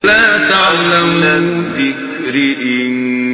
لا تعلمون الذكر إن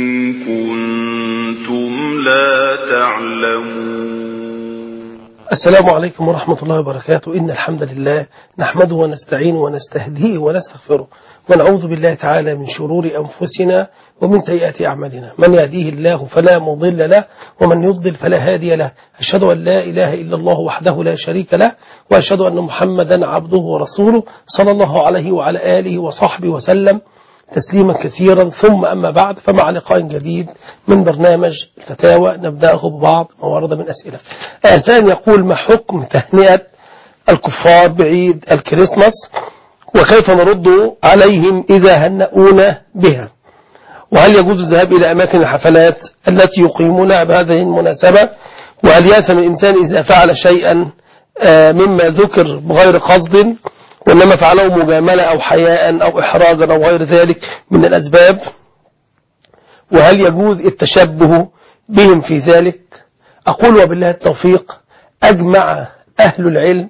كنتم لا تعلمون. السلام عليكم ورحمة الله وبركاته. إن الحمد لله نحمده ونستعينه ونستهديه ونستغفره ونعوذ بالله تعالى من شرور أنفسنا ومن سيئات أعمالنا. من يهديه الله فلا مضل له ومن يضلل فلا هادي له. أشهد أن لا إله إلا الله وحده لا شريك له وأشهد أن محمدا عبده ورسوله صلى الله عليه وعلى آله وصحبه وسلم تسليما كثيرا. ثم أما بعد، فمع لقاء جديد من برنامج الفتاوى نبدأه ببعض ما ورد من أسئلة. إنسان يقول: ما حكم تهنئة الكفار بعيد الكريسماس، وكيف نرد عليهم إذا هنؤونا بها؟ وهل يجوز الذهاب إلى أماكن الحفلات التي يقيمونها بهذه المناسبة؟ وهل يأثم الإنسان إذا فعل شيئا مما ذكر بغير قصد وإنما فعله مجاملة أو حياء أو إحراجا أو غير ذلك من الأسباب؟ وهل يجوز التشبه بهم في ذلك؟ أقول وبالله التوفيق. أجمع أهل العلم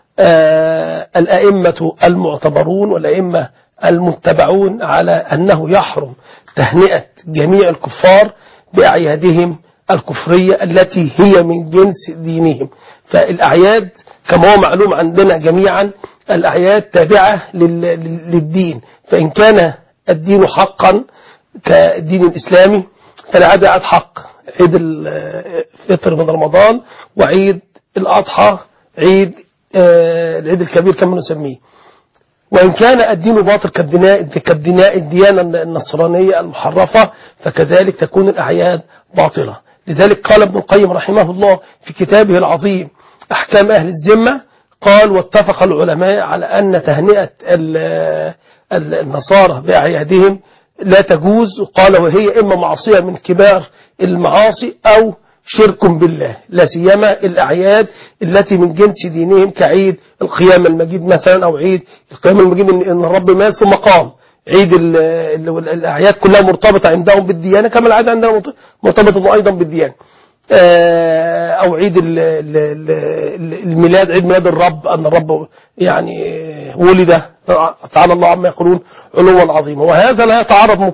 الأئمة المعتبرون والأئمة المتبعون على أنه يحرم تهنئة جميع الكفار بأعيادهم الكفرية التي هي من جنس دينهم. فالأعياد كما هو معلوم عندنا جميعا الأعياد تابعة للدين، فإن كان الدين حقا كالدين الإسلامي فالعيد عيد حق، عيد الفطر من رمضان وعيد الأضحى عيد العيد الكبير كما نسميه. وإن كان الدين باطل الديانة النصرانية المحرفة فكذلك تكون الأعياد باطلة. لذلك قال ابن القيم رحمه الله في كتابه العظيم أحكام أهل الذمة، قال: واتفق العلماء على أن تهنئة النصارى بأعيادهم لا تجوز. قال: وهي إما معصية من كبار المعاصي أو شرك بالله، لا سيما الأعياد التي من جنس دينهم كعيد القيامة المجيد مثلا، أو عيد القيامة المجيد إن الرب مات ثم قام. عيد الأعياد كلها مرتبطة عندهم بالديانة كما العادة عندنا مرتبطة أيضا بالديانة. أو عيد الميلاد، عيد ميلاد الرب، أن الرب يعني ولد، تعالى الله عما يقولون علوا عظيما. وهذا لا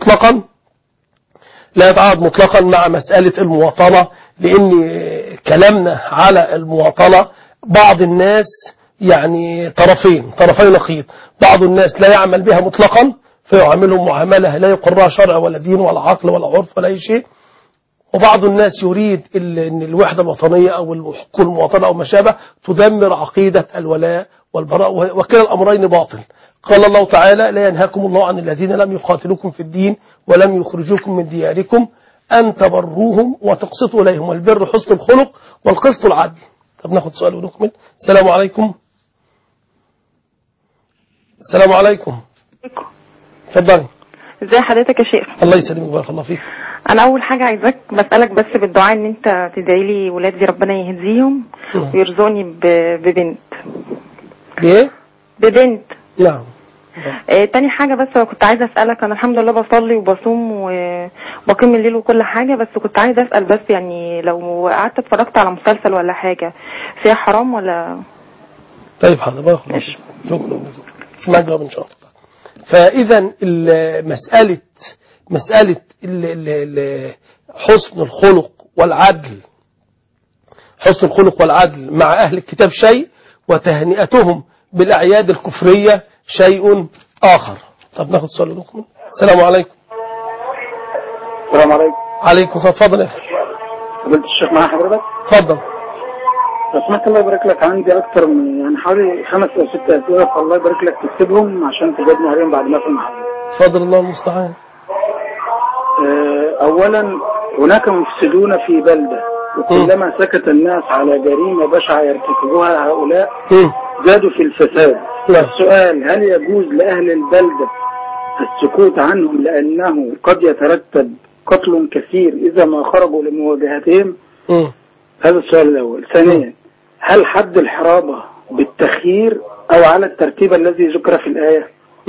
يتعارض مطلقا مع مسألة المواطنة، لأن كلامنا على المواطنة بعض الناس يعني طرفي نقيض. بعض الناس لا يعمل بها مطلقا فيعاملهم معاملة لا يقرها شرع ولا دين ولا عقل ولا عرف ولا أي شيء، وبعض الناس يريد أن الوحدة الوطنية أو الحقوق المواطنة أو ما شابه تدمر عقيدة الولاء والبراء، وكلا الأمرين باطل. قال الله تعالى: لا ينهاكم الله عن الذين لم يقاتلوكم في الدين ولم يخرجوكم من دياركم أن تبروهم وتقسطوا إليهم، والبر حسن الخلق والقسط العدل. طب ناخد سؤال ونكمل. السلام عليكم. السلام عليكم. اتفضلي. ازي حضرتك يا شيخ؟ الله يسلمك وبارك الله فيك. انا اول حاجه عايزاك بسالك بس بالدعاء ان انت تدعي لي ولادي ربنا يهديهم ويرزقني ببنت. بايه؟ ببنت. نعم. تاني حاجه بس كنت عايزه اسالك، انا الحمد لله بصلي وبصوم وبقيم الليل وكل حاجه، بس كنت عايزه اسال بس يعني لو قعدت اتفرجت على مسلسل ولا حاجه فيها حرام ولا؟ طيب حاضر، بارك الله فيك. شكرا. اسمع جواب ان شاء الله. فاذا مسألة حسن الخلق والعدل مع أهل الكتاب شيء، وتهنئتهم بالأعياد الكفرية شيء آخر. طب ناخد سؤال لكم. السلام عليكم. السلام عليكم. عليكم السلام. اتفضل يا أخي. قبلت الشيخ معايا حضرتك؟ اتفضل. لو سمحت الله يبارك لك، عندي أكثر من يعني حوالي 5 أو 6 أسئلة، فالله يبارك لك تكتبهم عشان تجاوبني عليهم بعد ما أسمع حضرتك. اتفضل، الله المستعان. أولا، هناك مفسدون في بلدة، وكلما سكت الناس على جريمة بشعة يرتكبوها هؤلاء زادوا في الفساد. السؤال: هل يجوز لأهل البلدة السكوت عنهم لأنه قد يترتب قتل كثير إذا ما خرجوا لمواجهتهم؟ هذا السؤال الأول. ثانيا: هل حد الحرابة بالتخيير أو على الترتيب الذي ذكر في الآية؟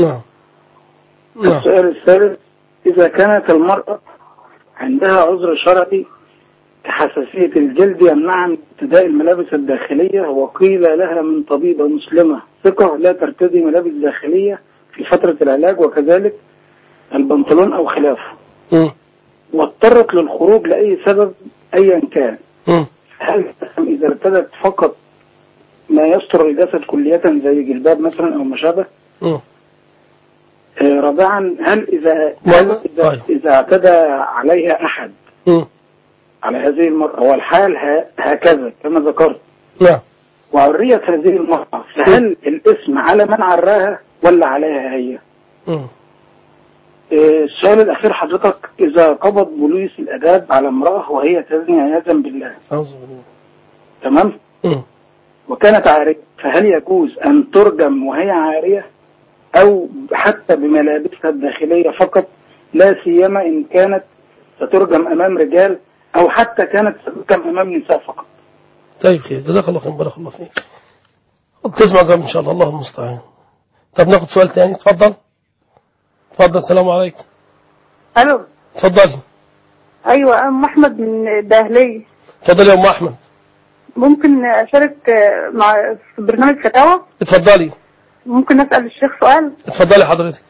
السؤال الثالث: إذا كانت المرأة عندها عذر شرعي كحساسية الجلد يمنعها من ارتداء الملابس الداخلية، وقيل لها من طبيبة مسلمة ثقة لا ترتدي ملابس داخلية في في فترة العلاج وكذلك البنطلون أو خلافه، واضطرت للخروج لأي سبب أيا كان، هل إذا ارتدت فقط ما يستر الجسد كلية زي جلباب مثلا أو ما شابه؟ رابعا، هل إذا اعتدى عليها أحد على هذه المرأة والحال هكذا كما ذكرت وعريت هذه المرأة، فهل الاسم على من عراها ولا عليها هي؟ السؤال الأخير حضرتك، إذا قبض بوليس الأداب على امرأة وهي تزني عياذا بالله، تمام، وكانت عارية، فهل يجوز أن ترجم وهي عارية أو حتى بملابسها الداخلية فقط، لا سيما إن كانت سترجم أمام رجال أو حتى كانت سترجم أمام نساء فقط؟ طيب خير، جزاك الله خير، بارك الله فيك. تسمع جواب إن شاء الله، الله المستعان. طب ناخد سؤال تاني، اتفضل. السلام عليكم. الو. اتفضلي. ايوه، ام احمد من الدهليه. اتفضلي يا ام احمد. ممكن اشارك في برنامج فتاوى؟ اتفضلي. ممكن اسال الشيخ سؤال؟ اتفضلي حضرتك.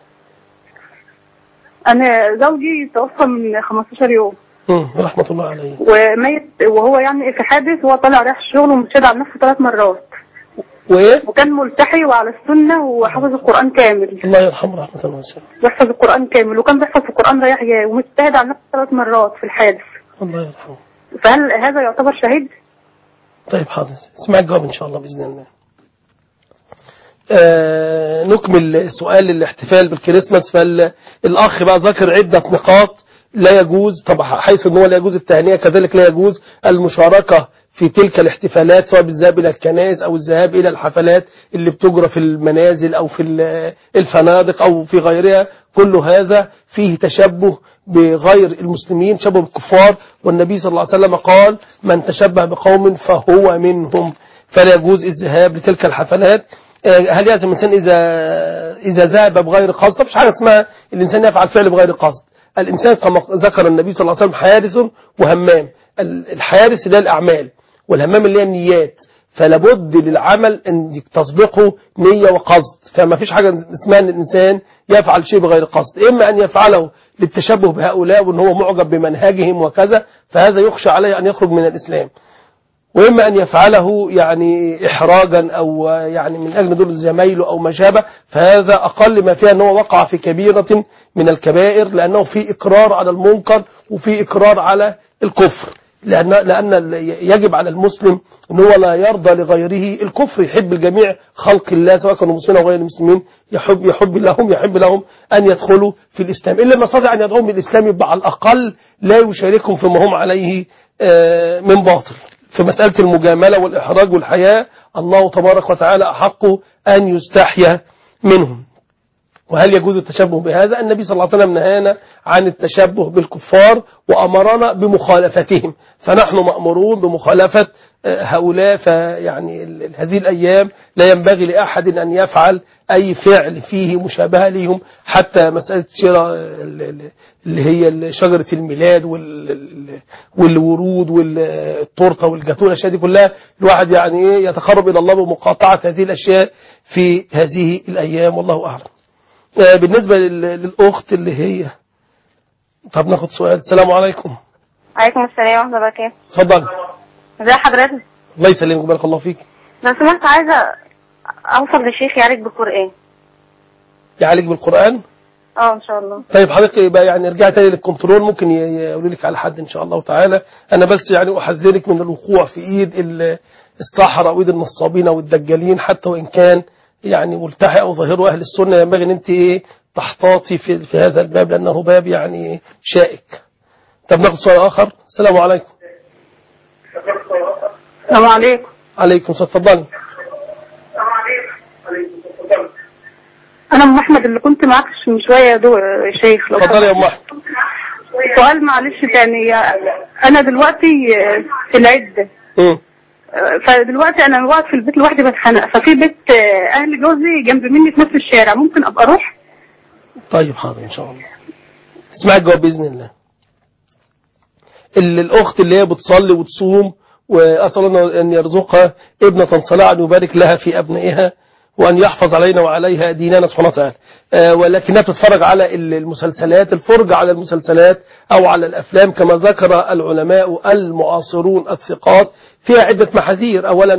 انا زوجي توفى من 15 يوم. رحمه الله عليه. وميت، وهو يعني في حادث، وهو طالع رايح الشغل ومشهد على نفسه 3 مرات. وايه؟ وكان ملتحي وعلى السنه وحفظ القران كامل. الله يرحمه رحمه واسعه. بيحفظ القران كامل، وكان بيحفظ القران رايح جاي، ومجتهد على نفسه 3 مرات في الحادث. الله يرحمه. فهل هذا يعتبر شهيد؟ طيب حاضر، اسمع الجواب ان شاء الله باذن الله. نكمل سؤال الاحتفال بالكريسماس. فالاخ بقى ذكر عده نقاط لا يجوز، طبعا حيث ان هو لا يجوز التهنئه، كذلك لا يجوز المشاركه في تلك الاحتفالات، سواء بالذهاب الى الكنائس او الذهاب الى الحفلات اللي بتجرى في المنازل او في الفنادق او في غيرها. كل هذا فيه تشبه بغير المسلمين، تشبه بالكفار، والنبي صلى الله عليه وسلم قال: من تشبه بقوم فهو منهم. فلا يجوز الذهاب لتلك الحفلات. هل يلزم الإنسان إذا ذهب بغير قصد؟ مفيش حاجة اسمها الإنسان يفعل فعل بغير قصد. الإنسان كما ذكر النبي صلى الله عليه وسلم حارس وهمام. الحارس اللي هي الأعمال، والهمام اللي هي النيات. فلابد للعمل أن تسبقه نية وقصد. فما فيش حاجة اسمها أن الإنسان يفعل شيء بغير قصد، إما أن يفعله للتشبه بهؤلاء وأن هو معجب بمنهجهم وكذا، فهذا يخشى عليه أن يخرج من الإسلام، وإما أن يفعله يعني إحراجا أو يعني من أجل دول زمايله أو ما شابه، فهذا أقل ما فيها أنه وقع في كبيرة من الكبائر، لأنه في إقرار على المنكر وفي إقرار على الكفر. لأن يجب على المسلم أنه لا يرضى لغيره الكفر، يحب الجميع خلق الله سواء كانوا مسلمين أو غير المسلمين، يحب لهم أن يدخلوا في الإسلام، إلا ما استطاع أن يدعوهم بالإسلام يبقى على الأقل لا يشاركهم فيما هم عليه من باطل. في مسألة المجاملة والإحراج والحياء الله تبارك وتعالى أحق أن يستحيا منهم. وهل يجوز التشبه بهذا؟ النبي صلى الله عليه وسلم نهانا عن التشبه بالكفار وأمرنا بمخالفتهم، فنحن مأمورون بمخالفة هؤلاء. فيعني هذه الأيام لا ينبغي لأحد أن يفعل أي فعل فيه مشابهة لهم، حتى مسألة شراء اللي هي شجرة الميلاد والورود والتورته والجاتوه، الأشياء دي كلها الواحد يعني يتقرب إلى الله بمقاطعة هذه الأشياء في هذه الأيام، والله أعلم. بالنسبة للأخت اللي هي، طب ناخد سؤال. السلام عليكم. عليكم السلام ورحمة الله وبركاته. اتفضل. ازي حضرتك؟ الله يسلمك، بارك الله فيك. لو سمحت عايزة أوصل لشيخ يعالج بالقرآن. يعالج بالقرآن؟ إن شاء الله. طيب حضرتك يبقى يعني ارجع تاني للكنترول، ممكن يقولوا لك على حد إن شاء الله تعالى. أنا بس يعني أحذرك من الوقوع في إيد السحرة وإيد النصابين والدجالين، حتى وإن كان يعني ملتحي أو ظاهره أهل السنة، ينبغي أن أنت تحتاطي في هذا الباب، لأنه باب يعني شائك. طب ناخد سؤال آخر. السلام عليكم. السلام عليكم. عليكم السلام، اتفضلي. أنا أم أحمد اللي كنت معاك من شوية يا شيخ. اتفضلي يا أم أحمد. سؤال معلش تاني. أنا دلوقتي في العدة. فدلوقتي انا واقف في البيت لوحدي بتخانق، ففي بيت اهل جوزي جنب مني في نفس الشارع، ممكن ابقى اروح؟ طيب حاضر ان شاء الله. اسمعي الجواب باذن الله. الاخت اللي هي بتصلي وتصوم واسال الله ان يرزقها ابنة صالحة، ان يبارك لها في ابنائها وأن يحفظ علينا وعليها ديننا سبحانه وتعالى. ولكنها تتفرج على المسلسلات، الفرجة على المسلسلات أو على الأفلام كما ذكر العلماء المعاصرون الثقات فيها عدة محاذير. أولا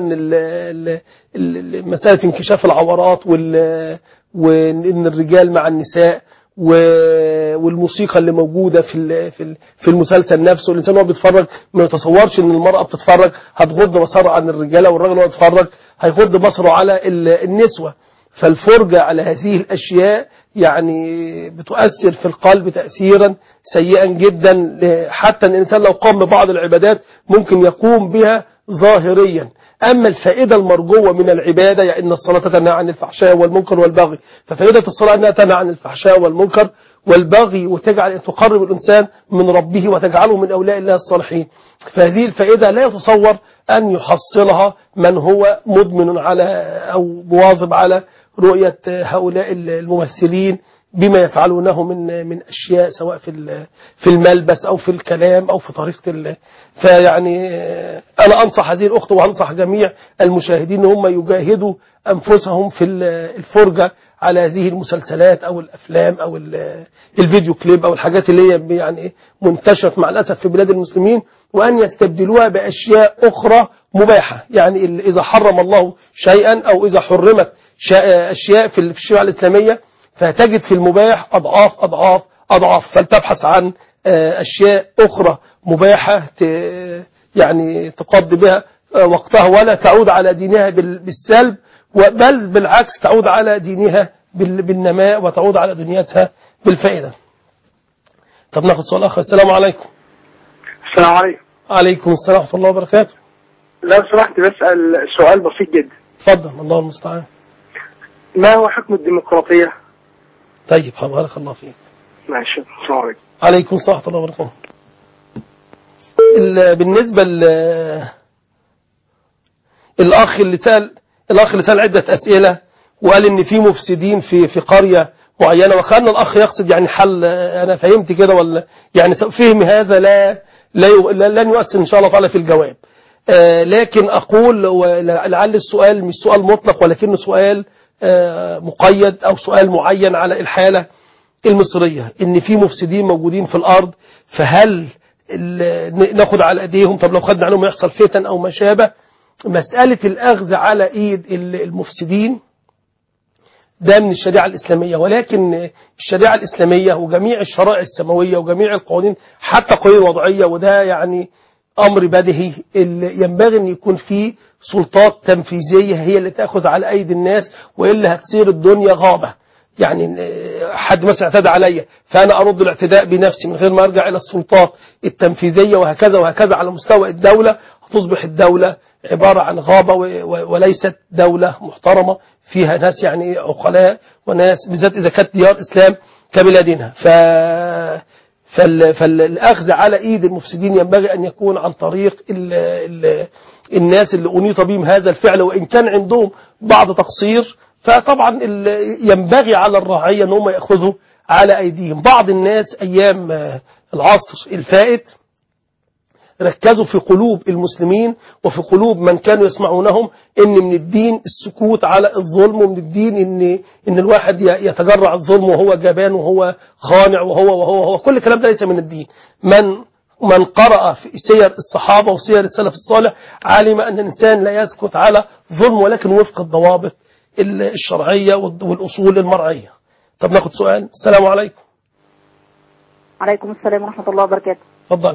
مسألة انكشاف العورات وإن الرجال مع النساء والموسيقى اللي موجودة في المسلسل نفسه. الإنسان وهو بيتفرج ما يتصورش إن المرأة بتتفرج هتغض بصره عن الرجالة، والراجل وهو بيتفرج هيغض بصره على النسوة. فالفرجة على هذه الأشياء يعني بتؤثر في القلب تأثيرا سيئا جدا، حتى أن الإنسان لو قام ببعض العبادات ممكن يقوم بها ظاهريا. أما الفائدة المرجوة من العبادة يعني إن الصلاة تنهى عن الفحشاء والمنكر والبغي، ففائدة الصلاة أنها تنهى عن الفحشاء والمنكر والبغي وتجعل تقرب الإنسان من ربه وتجعله من أولياء الله الصالحين. فهذه الفائدة لا يتصور أن يحصلها من هو مدمن على أو مواظب على رؤية هؤلاء الممثلين بما يفعلونه من أشياء سواء في الملبس أو في الكلام أو في طريقة فيعني أنا أنصح هذه الأخت وأنصح جميع المشاهدين أن هم يجاهدوا أنفسهم في الفرجة على هذه المسلسلات أو الأفلام أو الفيديو كليب أو الحاجات اللي هي يعني منتشرة مع الأسف في بلاد المسلمين، وأن يستبدلوها بأشياء أخرى مباحة. يعني إذا حرم الله شيئا أو إذا حرمت أشياء في الشريعة الإسلامية فتجد في المباح أضعاف أضعاف أضعاف، فلتبحث عن أشياء أخرى مباحة يعني تقضي بها وقتها ولا تعود على دينها بالسلب، بل بالعكس تعود على دينها بالنماء وتعود على دنيتها بالفائدة. طب ناخد سؤال آخر. السلام عليكم. السلام عليكم. عليكم السلام ورحمة الله وبركاته. لو سمحت بسأل سؤال بسيط جدا. تفضل. الله المستعان. ما هو حكم الديمقراطية؟ طيب بارك الله فيك. ماشي. السلام عليكم. عليكم السلام ورحمة الله وبركاته. بالنسبة الأخ اللي سأل عدة أسئلة وقال إن في مفسدين في قرية معينة، وكان الأخ يقصد يعني حل، أنا فهمت كده ولا يعني فهم هذا لن يؤثر إن شاء الله تعالى في الجواب. لكن أقول ولعل السؤال مش سؤال مطلق ولكنه سؤال مقيد أو سؤال معين على الحالة المصرية، إن في مفسدين موجودين في الأرض، فهل ناخد على أيديهم؟ طب لو خدنا عنهم يحصل فتن أو ما شابه. مسألة الأخذ على إيد المفسدين ده من الشريعة الإسلامية، ولكن الشريعة الإسلامية وجميع الشرائع السماوية وجميع القوانين حتى القوانين الوضعية، وده يعني أمر بديهي، ينبغي أن يكون فيه سلطات تنفيذية هي اللي تأخذ على أيدي الناس، وإلا هتصير الدنيا غابة. يعني حد مثلا اعتدى عليا فأنا أرد الاعتداء بنفسي من غير ما أرجع إلى السلطات التنفيذية وهكذا وهكذا على مستوى الدولة، هتصبح الدولة عبارة عن غابة وليست دولة محترمة فيها ناس يعني عقلاء وناس، بالذات إذا كانت ديار إسلام كبلادنا. فالأخذ على إيد المفسدين ينبغي أن يكون عن طريق الناس اللي أنيط بهم هذا الفعل، وإن كان عندهم بعض تقصير فطبعا ينبغي على الرعية أنهم يأخذوا على أيديهم. بعض الناس أيام العصر الفائت ركزوا في قلوب المسلمين وفي قلوب من كانوا يسمعونهم إن من الدين السكوت على الظلم، ومن الدين إن الواحد يتجرع الظلم وهو جبان وهو خانع وهو كل الكلام ده ليس من الدين. من قرأ في سير الصحابة وسير السلف الصالح علم أن الإنسان لا يسكت على ظلم، ولكن وفق الضوابط الشرعية والأصول المرعية. طب ناخد سؤال. السلام عليكم. عليكم السلام ورحمة الله وبركاته. اتفضل.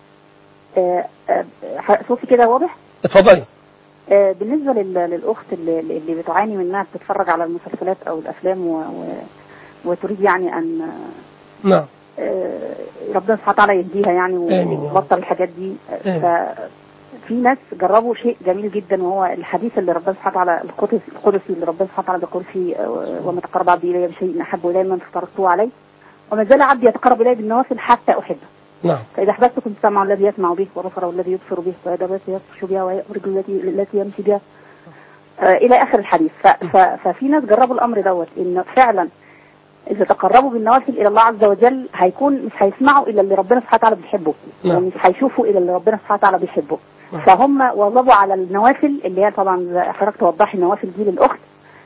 صوتي كده واضح؟ اتفضلي. بالنسبة للأخت اللي بتعاني من انها تتفرج على المسلسلات أو الأفلام وتريد يعني أن نعم ربنا سبحانه وتعالى يهديها يعني وتبطل الحاجات دي. في ناس جربوا شيء جميل جدا، وهو الحديث اللي ربنا سبحانه وتعالى القدسي اللي ربنا سبحانه وتعالى بيقول فيه وما تقرب عبدي إلي بشيء أحب إلي مما افترضته عليه وما زال عبدي يتقرب إلي بالنوافل حتى أحبه. نعم. فإذا أحببت كنت سمعه الذي يسمع به وبصره الذي يبصر به ويده التي يبطش بها ورجله التي يمشي بها إلى آخر الحديث. ففي ناس جربوا الأمر دوت، إن فعلا إذا تقربوا بالنوافل إلى الله عز وجل مش هيسمعوا إلا اللي ربنا سبحانه وتعالى بيحبه، ومش هيشوفوا إلا اللي ربنا سبحانه وتعالى بيحبه. فهم واظبوا على النوافل اللي هي طبعا حضرتك توضحي النوافل دي للأخت،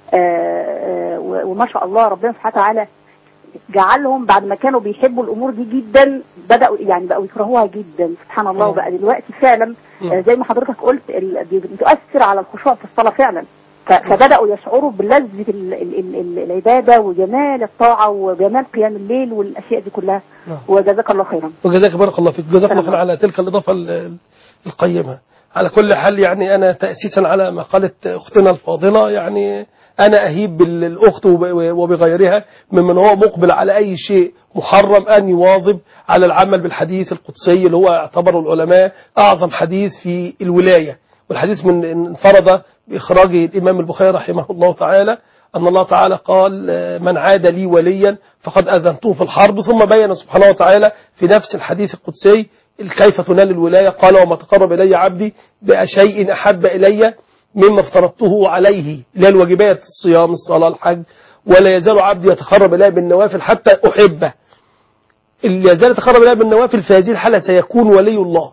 وما شاء الله ربنا سبحانه وتعالى جعلهم بعد ما كانوا بيحبوا الامور دي جدا بداوا يعني بقوا يكرهوها جدا سبحان الله. وبقى دلوقتي فعلا زي ما حضرتك قلت بتؤثر على الخشوع في الصلاه فعلا. فبداوا يشعروا بلذة العباده وجمال الطاعه وجمال قيام الليل والاشياء دي كلها. وجزاك الله خيرا. وجزاك بارك الله فيك. جزاك الله خيرا على تلك الاضافه القيمه. على كل حال يعني انا تاسيسا على ما قالت اختنا الفاضله يعني أنا أهيب بالأخت وبغيرها ممن هو مقبل على أي شيء محرم أن يواظب على العمل بالحديث القدسي اللي هو اعتبره العلماء أعظم حديث في الولاية. والحديث من انفرد بإخراجه الإمام البخاري رحمه الله تعالى أن الله تعالى قال من عاد لي وليا فقد أذنته في الحرب. ثم بين سبحانه وتعالى في نفس الحديث القدسي كيف تنال الولاية قال وما تقرب إلي عبدي بشيء أحب إلي مما افترضته عليه اللي هي الواجبات الصيام الصلاة الحج ولا يزال عبدي يتقرب إلي بالنوافل حتى أحبه. اللي يزال يتقرب إلي بالنوافل في هذه الحالة سيكون ولي الله.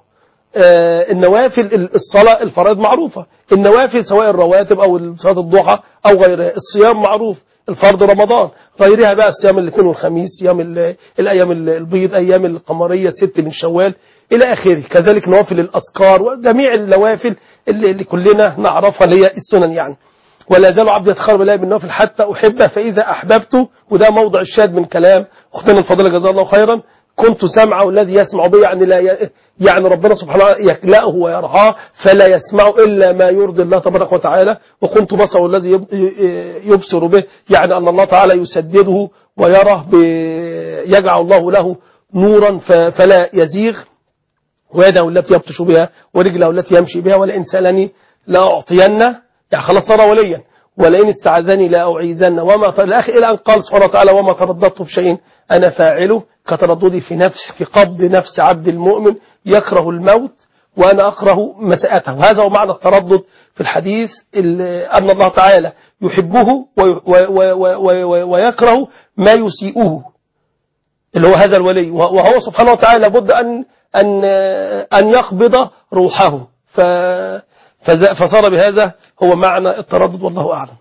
النوافل الصلاة الفرائض معروفة. النوافل سواء الرواتب أو صلاة الضحى أو غيرها. الصيام معروف الفرض رمضان غيرها بقى الصيام الاثنين والخميس صيام الأيام البيض أيام القمرية 6 من شوال إلى آخره. كذلك نوافل الأذكار وجميع النوافل اللي كلنا نعرفها اللي هي السنن يعني. ولا يزال عبدي يتقرب إلي بالنوافل حتى أحبه فإذا أحببته. وده موضع الشاهد من كلام أختنا الفاضلة جزاها الله خيرا كنت سمعه الذي يسمع به يعني ربنا سبحانه يكلأه ويرعاه فلا يسمع إلا ما يرضي الله تبارك وتعالى. وكنت بصره الذي يبصر به يعني أن الله تعالى يسدده ويره يجعل الله له نورا فلا يزيغ ويده التي يبطش بها ورجله التي يمشي بها ولئن سألني لا يعني خلاص صار وليا ولئن استعاذني لا أعيذن إلى أن قال سبحانه وتعالى وما ترددت بشيء أنا فاعله كترددي في قبض نفس عبد المؤمن يكره الموت وأنا أكره مساءته. هذا هو معنى التردد في الحديث أن الله تعالى يحبه ويكره ما يسيئه اللي هو هذا الولي وهو سبحانه وتعالى لابد أن يقبض روحه فصار بهذا هو معنى التردد والله أعلم.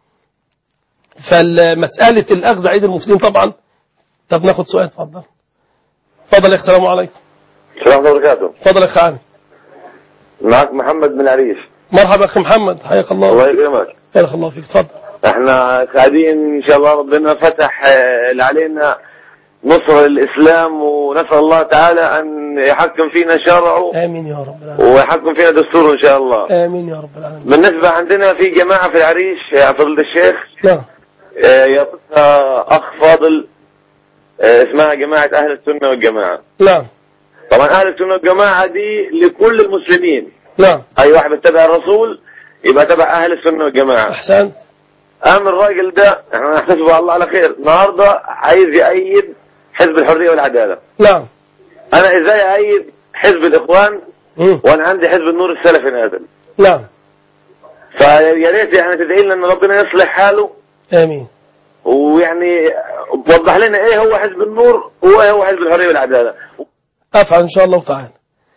فالمسألة الأخذ عيد المفسدين طبعا. طب ناخد سؤال اتفضل يا السلام عليكم. السلام عليكم وبركاته. اتفضل يا أخي عامر. معك محمد من العريش. مرحبا أخي محمد حياك الله. الله يكرمك. بارك الله فيك. اتفضل. احنا سعيدين ان شاء الله ربنا فتح علينا نصر الإسلام ونسأل الله تعالى أن يحكم فينا شرعه آمين يا رب العالمين ويحكم فينا دستوره إن شاء الله آمين يا رب العالمين. بالنسبة عندنا في جماعة في العريش يا فضيلة الشيخ نعم يقصها أخ فاضل اسمها جماعة أهل السنة والجماعة. نعم طبعا أهل السنة والجماعة دي لكل المسلمين. نعم أي واحد بيتبع الرسول يبقى تبع أهل السنة والجماعة. أحسنت. أما الراجل ده احنا نحتسبه الله على خير النهاردة عايز يأيد حزب الحرية والعدالة. نعم أنا إزاي أأيد حزب الإخوان وأنا عندي حزب النور السلفي نازل. نعم فيا ريت يعني تدعي لنا أن ربنا يصلح حاله. آمين. ويعني توضح لنا إيه هو حزب النور وإيه هو حزب الحرية والعدالة. أفعل إن شاء الله تعالى.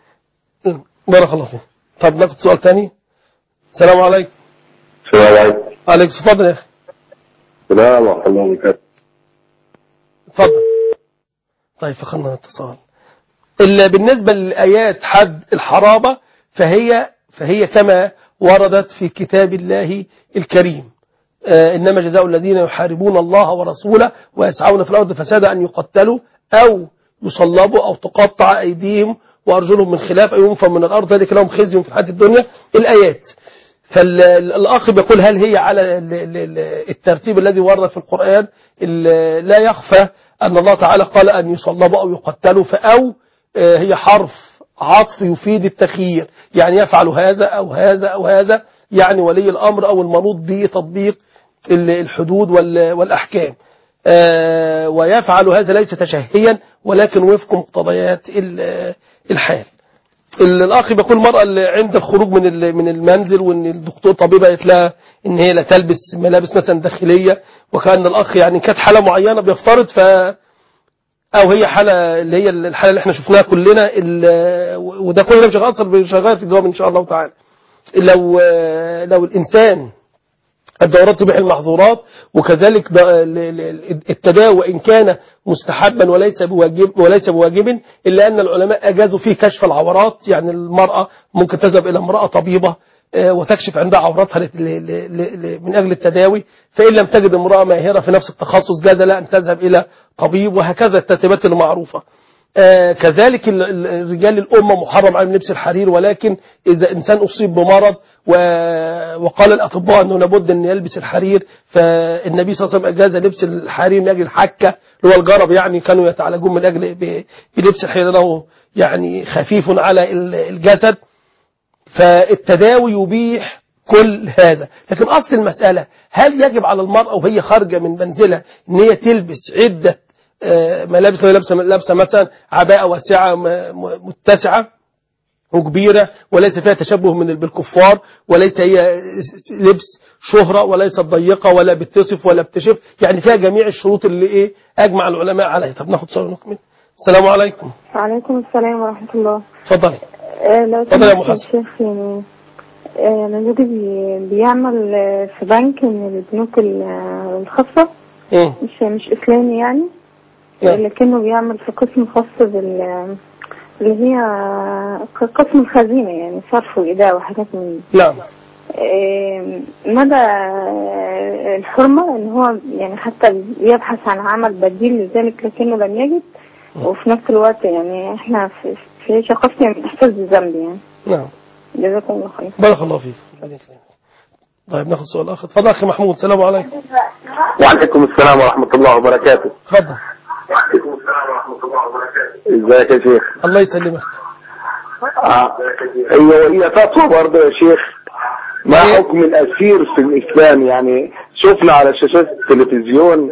بارك الله فيك. طب ناخد سؤال ثاني. السلام عليكم. السلام عليكم. عليكم تفضل يا أخي. السلام ورحمة الله وبركاته. تفضل. طيب فخلنا اتصال. بالنسبة للآيات حد الحرابة فهي كما وردت في كتاب الله الكريم. إنما جزاء الذين يحاربون الله ورسوله ويسعون في الأرض فسادا أن يقتلوا أو يصلبوا أو تقطع أيديهم وأرجلهم من خلاف أو ينفوا من الأرض ذلك لهم خزي في الحياة الدنيا. الآيات فالأخ بيقول هل هي على الترتيب الذي ورد في القرآن؟ لا يخفى أن الله تعالى قال أن يصلبوا أو يقتلوا فأو هي حرف عطف يفيد التخيير يعني يفعل هذا أو هذا أو هذا يعني ولي الأمر أو المنوط بتطبيق الحدود والأحكام ويفعل هذا ليس تشهيا ولكن وفق مقتضيات الحال. الأخ بيقول المرأة اللي عند الخروج من المنزل وإن الدكتور طبيبة قالت لها إن هي لا تلبس ملابس مثلا داخلية وكأن الأخ يعني كانت حالة معينة بيفترض أو هي حالة اللي هي الحالة اللي احنا شفناها كلنا وده كلنا مش هيأثر في الجواب إن شاء الله تعالى. لو الإنسان الدورات تبيح المحظورات. وكذلك التداوي إن كان مستحبا وليس بواجب إلا أن العلماء أجازوا فيه كشف العورات. يعني المرأة ممكن تذهب إلى امرأة طبيبة وتكشف عندها عوراتها من أجل التداوي، فإن لم تجد امرأة ماهرة في نفس التخصص جاز لها أن تذهب إلى طبيب، وهكذا الترتيبات المعروفة. كذلك الرجال الأمة محرم عليهم لبس الحرير، ولكن إذا إنسان أصيب بمرض وقال الأطباء أنه لابد أن يلبس الحرير، فالنبي صلى الله عليه وسلم أجاز لبس الحرير من أجل الحكة اللي هو الجرب، يعني كانوا يتعالجون من أجل بلبس الحرير له يعني خفيف على الجسد. فالتداوي يبيح كل هذا. لكن أصل المسألة، هل يجب على المرأة وهي خارجة من منزلها أن هي تلبس عدة ملابس؟ لابسة مثلا عباءة واسعة متسعة وكبيرة وليس فيها تشبه من بالكفار، وليس هي لبس شهرة، وليست ضيقة ولا بتصف ولا بتشف، يعني فيها جميع الشروط اللي أجمع العلماء عليها. طب ناخد سؤال ونكمل. السلام عليكم. وعليكم السلام ورحمة الله. اتفضلي. لو اتفضل يا محسن. الشيخ، يعني أنا زوجي بيعمل في بنك من البنوك الخاصة، مش إسلامي يعني، لكنه بيعمل في قسم خاص اللي هي قسم الخزينة، يعني صرف وإيداع وحاجات من دي. نعم. مدى الحرمة ان هو يعني حتى يبحث عن عمل بديل لذلك لكنه لم يجد، وفي نفس الوقت يعني احنا في شخصنا من احساس بالذنب يعني. نعم. جزاكم الله خير. بارك الله فيك. طيب ناخذ سؤال اخر. اتفضل اخي محمود. السلام عليكم. وعليكم السلام ورحمة الله وبركاته. اتفضل. وعليكم السلام ورحمة الله وبركاته. ازيك يا شيخ؟ الله يسلمك. هي فتوى برضه يا شيخ، ما حكم الأسير في الإسلام؟ يعني شفنا على شاشات التلفزيون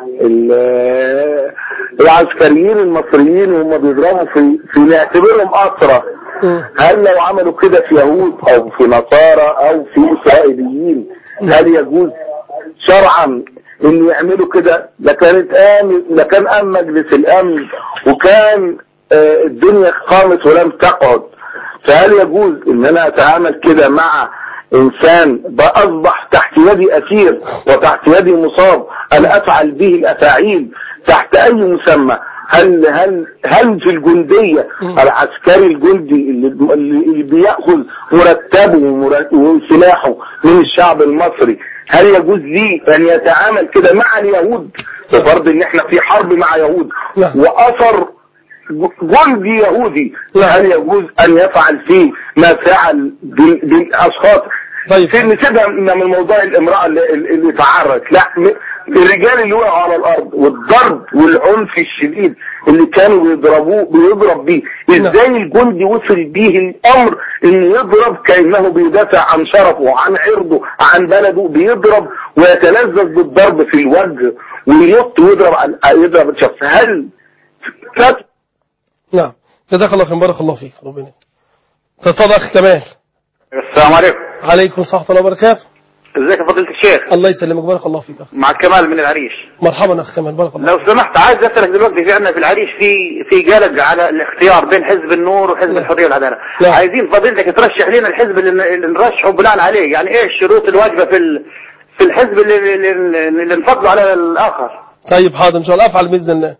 العسكريين المصريين وهم بيضربوا في نعتبرهم أسرى، هل لو عملوا كده في يهود أو في نصارى أو في إسرائيليين هل يجوز شرعا إن يعملوا كده؟ لكان قام مجلس الأمن وكان الدنيا قامت ولم تقعد، فهل يجوز إن أنا أتعامل كده مع إنسان أصبح تحت يدي أسير وتحت يدي مصاب، أن أفعل به الأفاعيل تحت أي مسمى؟ هل في الجندية العسكري الجندي اللي بيأخذ مرتبه وسلاحه من الشعب المصري، هل يجوز لي أن يتعامل كده مع اليهود؟ بفرض إن احنا في حرب مع يهود وأثر جندي يهودي، هل يجوز أن يفعل فيه ما فعل بالأشخاص؟ طيب نسيبها من موضوع الامرأة اللي تعرض، لا، الرجال اللي وقعوا على الأرض والضرب والعنف الشديد اللي كانوا بيضرب بيه، ازاي الجندي وصل بيه الأمر انه يضرب كأنه بيدافع عن شرفه وعن عرضه عن بلده، بيضرب ويتلذذ بالضرب في الوجه وينط ويضرب الشخص؟ هل نعم. جزاك الله خير. بارك الله فيك. ربنا تفضل اخي كمال. السلام عليكم. عليكم السلام ورحمه الله وبركاته. ازيك يا فضيلة الشيخ؟ الله يسلمك. بارك الله فيك. مع كمال من العريش. مرحبا اخ كمال. بارك الله. لو سمحت عايز اسالك دلوقتي، في عندنا في العريش في جلق على الاختيار بين حزب النور وحزب الحريه والعداله، عايزين فضيلتك ترشح لنا الحزب اللي نرشحه بناء عليه، يعني ايه الشروط الواجبه في الحزب اللي نفضله على الاخر؟ طيب حاضر ان شاء الله افعل باذن الله.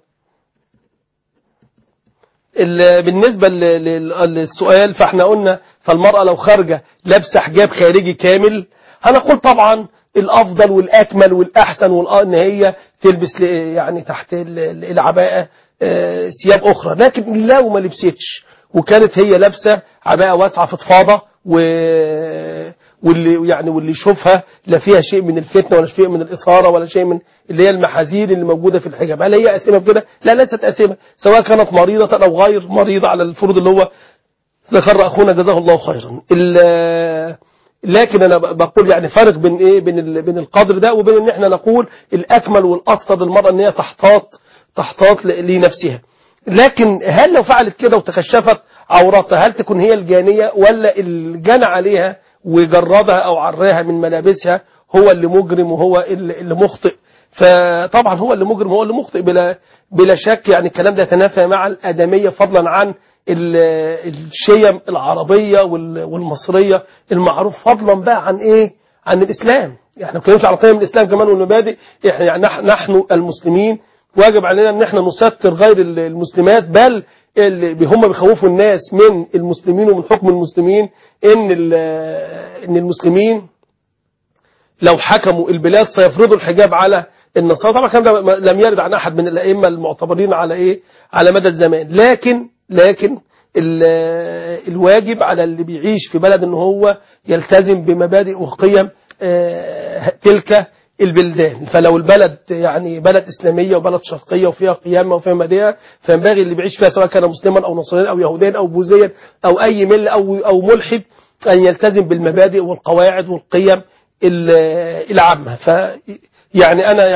بالنسبة للسؤال، فاحنا قلنا فالمرأة لو خارجة لابسة حجاب خارجي كامل، هنقول طبعا الأفضل والأكمل والأحسن ان هي تلبس يعني تحت العباءة ثياب أخرى. لكن لو ما لبستش وكانت هي لابسة عباءة واسعة فضفاضة واللي يشوفها لا فيها شيء من الفتنة ولا شيء من الإثارة ولا شيء من اللي هي المحاذير اللي موجودة في الحجاب، هل هي أثمة بكده؟ لا، ليست أثمة، سواء كانت مريضة أو غير مريضة على الفروض اللي هو ذكر أخونا جزاه الله خيرا. لكن أنا بقول يعني فرق بين إيه، بين القدر ده وبين إن إحنا نقول الأكمل والأصل للمرأة إن هي تحتاط لنفسها. لكن هل لو فعلت كده وتكشفت عوراتها هل تكون هي الجانية، ولا الجنى عليها وجردها أو عراها من ملابسها هو اللي مجرم وهو اللي مخطئ؟ فطبعا هو اللي مجرم هو اللي مخطئ بلا شك. يعني الكلام ده يتنافى مع الآدمية، فضلا عن الشيم العربية والمصرية المعروف، فضلا بقى عن إيه، عن الإسلام. يعني ما بنتكلمش على قيم الإسلام كمان والمبادئ. احنا يعني نحن المسلمين واجب علينا ان احنا نستر غير المسلمات، بل اللي هم بيخوفوا الناس من المسلمين ومن حكم المسلمين ان المسلمين لو حكموا البلاد سيفرضوا الحجاب على النصارى. طبعا الكلام ده لم يرد عن احد من الائمه المعتبرين على مدى الزمان، لكن الواجب على اللي بيعيش في بلد ان هو يلتزم بمبادئ وقيم تلك البلدان. فلو البلد يعني بلد إسلامية وبلد شرقية وفيها قيامة وفيها مبادئ، فينبغي اللي بيعيش فيها سواء كان مسلما أو نصرانيا أو يهوديا أو بوذيا أو أي ملة أو ملحد أن يلتزم بالمبادئ والقواعد والقيم العامة. فيعني أنا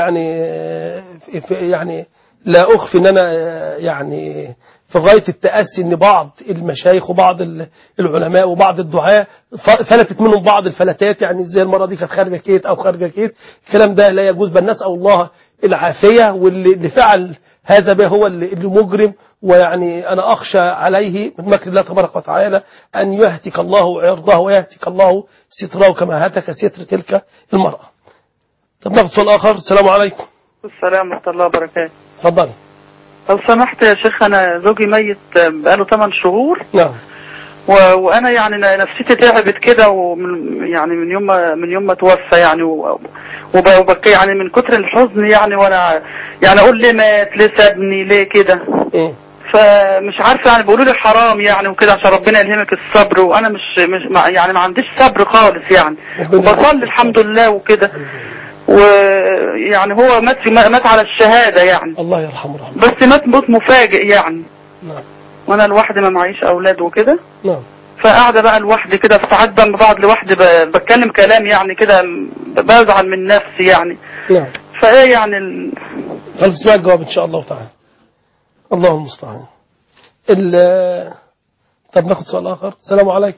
يعني لا أخفي أن أنا يعني في غاية التأسي أن بعض المشايخ وبعض العلماء وبعض الدعاة فلتت منهم بعض الفلتات، يعني زي المرة دي كانت خارجة كيت أو خارجة كيت. الكلام ده لا يجوز، بل نسأل الله العافية. واللي فعل هذا به هو اللي مجرم، ويعني أنا أخشى عليه من مكر الله تبارك وتعالى أن يهتك الله عرضه ويهتك الله ستره كما هتك ستر تلك المرأة. طب ناخد سؤال آخر. السلام عليكم. السلام ورحمة الله وبركاته. اتفضل. لو سمحت يا شيخ، أنا زوجي ميت بقاله 8 شهور. نعم. وأنا يعني نفسيتي تعبت كده، يعني من يوم ما توفى يعني، وبكي يعني من كتر الحزن يعني، وأنا يعني أقول ليه مات، ليه سابني، ليه كده. فمش عارفة يعني، بيقولوا لي حرام يعني وكده عشان ربنا يلهمك الصبر، وأنا مش يعني ما عنديش صبر خالص يعني، وبصلي الحمد لله وكده. ويعني هو مات على الشهادة يعني، الله يرحمه رحمه، بس مات موت مفاجئ يعني. نعم. وانا لوحدي ما معيش اولاد وكده. نعم. فقاعدة بقى لوحدي كده، ساعات لما بقعد لوحدي بتكلم كلام يعني كده بزعل من نفسي يعني. نعم. فايه يعني خلص اسمع الجواب ان شاء الله تعالى. الله المستعان. طب ناخد سؤال اخر. السلام عليكم.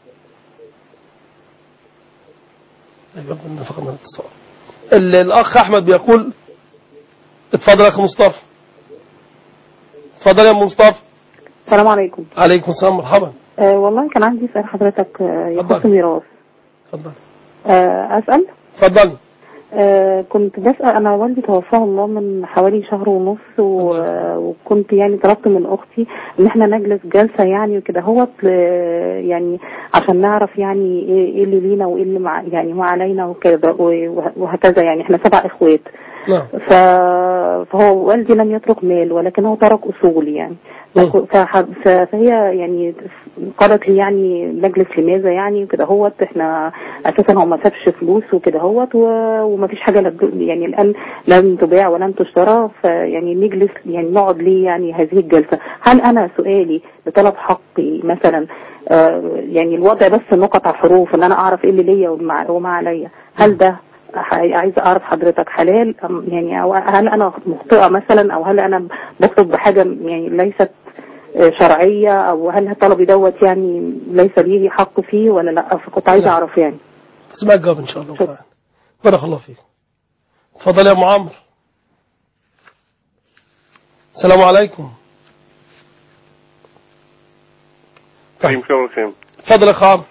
يبقى فقدنا الاتصال. الأخ أحمد بيقول اتفضل يا أخي مصطفى. اتفضل يا أم مصطفى. السلام عليكم. عليكم السلام، مرحبا. والله كان عندي سؤال حضرتك يخص الميراث. اتفضل. أسأل؟ اتفضل. كنت بسأل، أنا والدي توفاه الله من حوالي شهر ونص، وكنت يعني طلبت من أختي إن احنا نجلس جلسة يعني وكده يعني عشان نعرف يعني إيه اللي لينا وإيه اللي يعني ما علينا وكذا وهكذا يعني. احنا 7 إخوات. نعم. فهو والدي لم يترك مال، ولكن هو ترك أصول يعني. فهي يعني قالت لي يعني نجلس لماذا يعني كده هوت، احنا اساسا هو ما سابش فلوس وكده هوت، وما فيش حاجه يعني الان لن تباع ولن تشترى، فيعني نجلس يعني نقعد ليه يعني هذه الجلسه. هل انا سؤالي لطلب حقي مثلا يعني الوضع بس نقط على الحروف ان انا اعرف ايه اللي ليا وما عليا، هل ده عايزه اعرف حضرتك حلال يعني، او هل انا مخطئه مثلا، او هل انا بطلب بحاجه يعني ليست شرعيه، او هل طلبي دوت يعني ليس ليه حق فيه ولا لا؟ فكنت عايزه اعرف يعني. اسمع الجواب ان شاء الله. بارك الله فيك. اتفضل يا ام عمرو. السلام عليكم. طيب خير. اتفضل يا اخ عمرو.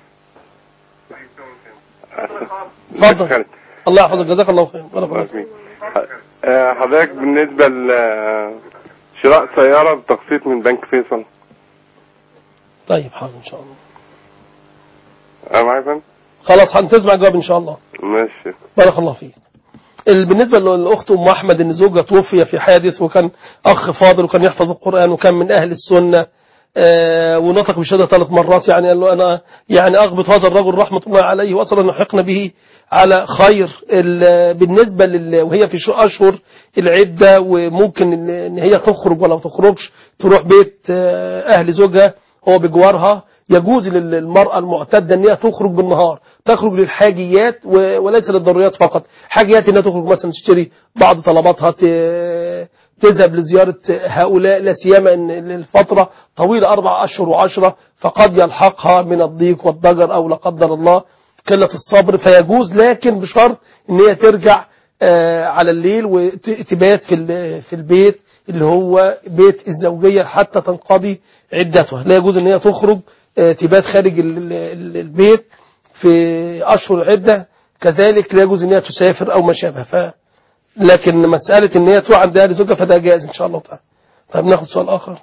اتفضل. الله يحفظك، جزاك الله خير. بارك الله فيك. حضرتك بالنسبة لشراء سيارة بتقسيط من بنك فيصل. طيب حاضر ان شاء الله. انا معايا فندم. خلاص هنسمع الجواب ان شاء الله. ماشي. بارك الله فيك. بالنسبة للأخت أم أحمد إن زوجها توفي في حادث، وكان أخ فاضل وكان يحفظ القرآن وكان من أهل السنة، ونطق بشهادة 3 مرات، يعني قال له أنا يعني أغبط هذا الرجل رحمة الله عليه وأصلا نحقنا به على خير. بالنسبة وهي في أشهر العدة، وممكن إن هي تخرج ولا تخرجش تروح بيت أهل زوجها هو بجوارها، يجوز للمرأة المعتدة أن هي تخرج بالنهار، تخرج للحاجيات وليس للضروريات فقط. حاجيات أنها تخرج مثلا تشتري بعض طلباتها، تذهب لزيارة هؤلاء، لا سيما أن الفترة طويلة 4 أشهر و10، فقد يلحقها من الضيق والضجر أو لا قدر الله قلة الصبر، فيجوز، لكن بشرط أن هي ترجع على الليل وتبات في البيت اللي هو بيت الزوجية حتى تنقضي عدتها. لا يجوز أن هي تخرج تبات خارج البيت في أشهر العدة كذلك لا يجوز ان هي تسافر او ما شابه. لكن مسألة ان هي تروح عند اهل زوجها فده جائز ان شاء الله تعالى. طيب ناخد سؤال اخر.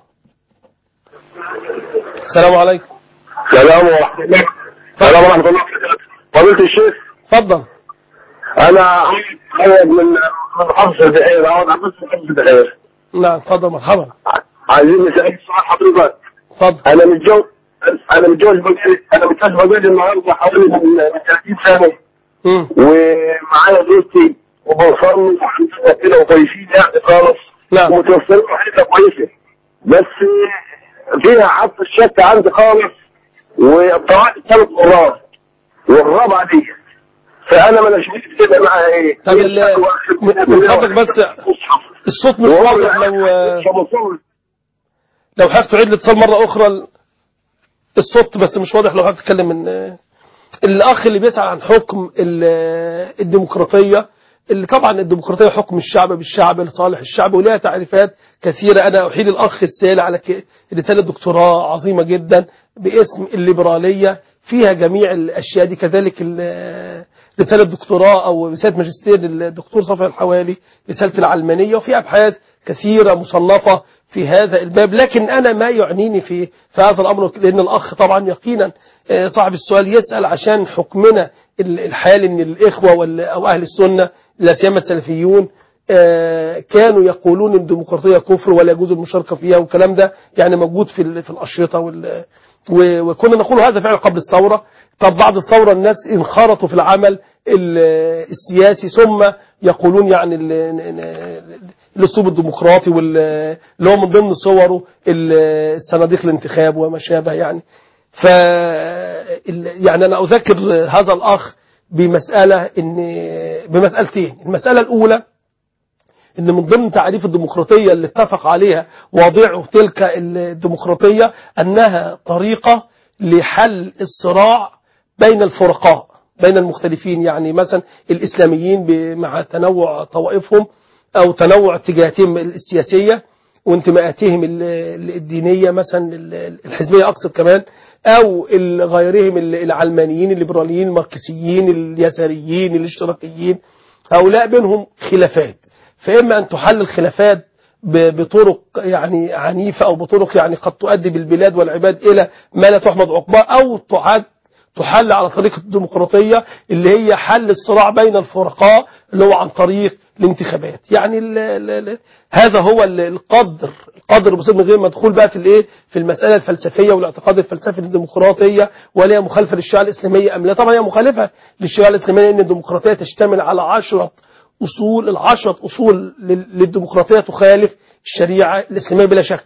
السلام عليكم. السلام ورحمة الله. السلام ورحمة الله وبركاته. فضيلة الشيخ. اتفضل. أنا عايز من محافظة البحيرة، عاوز أعمل في محافظة البحيرة. نعم اتفضل مرحبا. عايزين نسألك سؤال حضرتك. اتفضل. أنا متجوز بقالي النهارده حوالي من 30 سنة. ومعايا زوجتي وبوصلني وعندنا كده وكويسين يعني خالص. نعم. ومتوصلين وحيدة كويسة. بس فيها عطف الشك عندي خالص، والطوائف 3 مرات والرابعة دي، فأنا ما نشوفش كده معاها إيه. طب من فضلك بس الصوت مش واضح، لو حضرتك تعيد الاتصال مرة أخرى. الصوت بس مش واضح لو حضرتك تتكلم من الأخ اللي بيسأل عن حكم الديمقراطية. اللي طبعا الديمقراطية حكم الشعب بالشعب لصالح الشعب، ولها تعريفات كثيرة. أنا أحيل الأخ السائل على رسالة دكتوراه عظيمة جدا باسم الليبرالية فيها جميع الأشياء دي. كذلك رسالة دكتوراه أو رسالة ماجستير للدكتور صفي الحوالي رسالة العلمانية، وفي أبحاث كثيرة مصنفة في هذا الباب. لكن أنا ما يعنيني في هذا الأمر، لأن الأخ طبعا يقينا صاحب السؤال يسأل عشان حكمنا الحال إن الإخوة أو أهل السنة لا سيما السلفيون كانوا يقولون إن الديمقراطية كفر ولا يجوز المشاركة فيها، والكلام ده يعني موجود في الأشرطة وكنا نقول هذا فعلا قبل الثورة. طب بعد الثورة الناس انخرطوا في العمل السياسي، ثم يقولون يعني الأسلوب الديمقراطي اللي هو من ضمن صوره الصناديق الانتخاب وما شابه يعني. يعني أنا أذكر هذا الأخ بمسألتين. المسألة الأولى إن من ضمن تعريف الديمقراطية اللي اتفق عليها واضعه تلك الديمقراطية أنها طريقة لحل الصراع بين الفرقاء بين المختلفين، يعني مثلا الإسلاميين مع تنوع طوائفهم أو تنوع اتجاهاتهم السياسية وانتماءاتهم الدينية، مثلا الحزبية أقصد كمان، أو غيرهم العلمانيين الليبراليين الماركسيين اليساريين الاشتراكيين. هؤلاء بينهم خلافات، فإما أن تحل الخلافات بطرق يعني عنيفة أو بطرق يعني قد تؤدي بالبلاد والعباد إلى ما لا تحمد عقباه، أو تحل على طريقة الديمقراطية اللي هي حل الصراع بين الفرقاء اللي هو عن طريق الانتخابات. يعني هذا هو القدر بصير من غير ما ندخل بقى في المسألة الفلسفية والاعتقاد الفلسفي للديمقراطية، ولا هي مخالفة للشريعة الإسلامية أم لا. طبعا هي مخالفة للشريعة الإسلامية، لأن الديمقراطية تشتمل على 10 أصول للديمقراطية تخالف الشريعة الإسلامية بلا شك.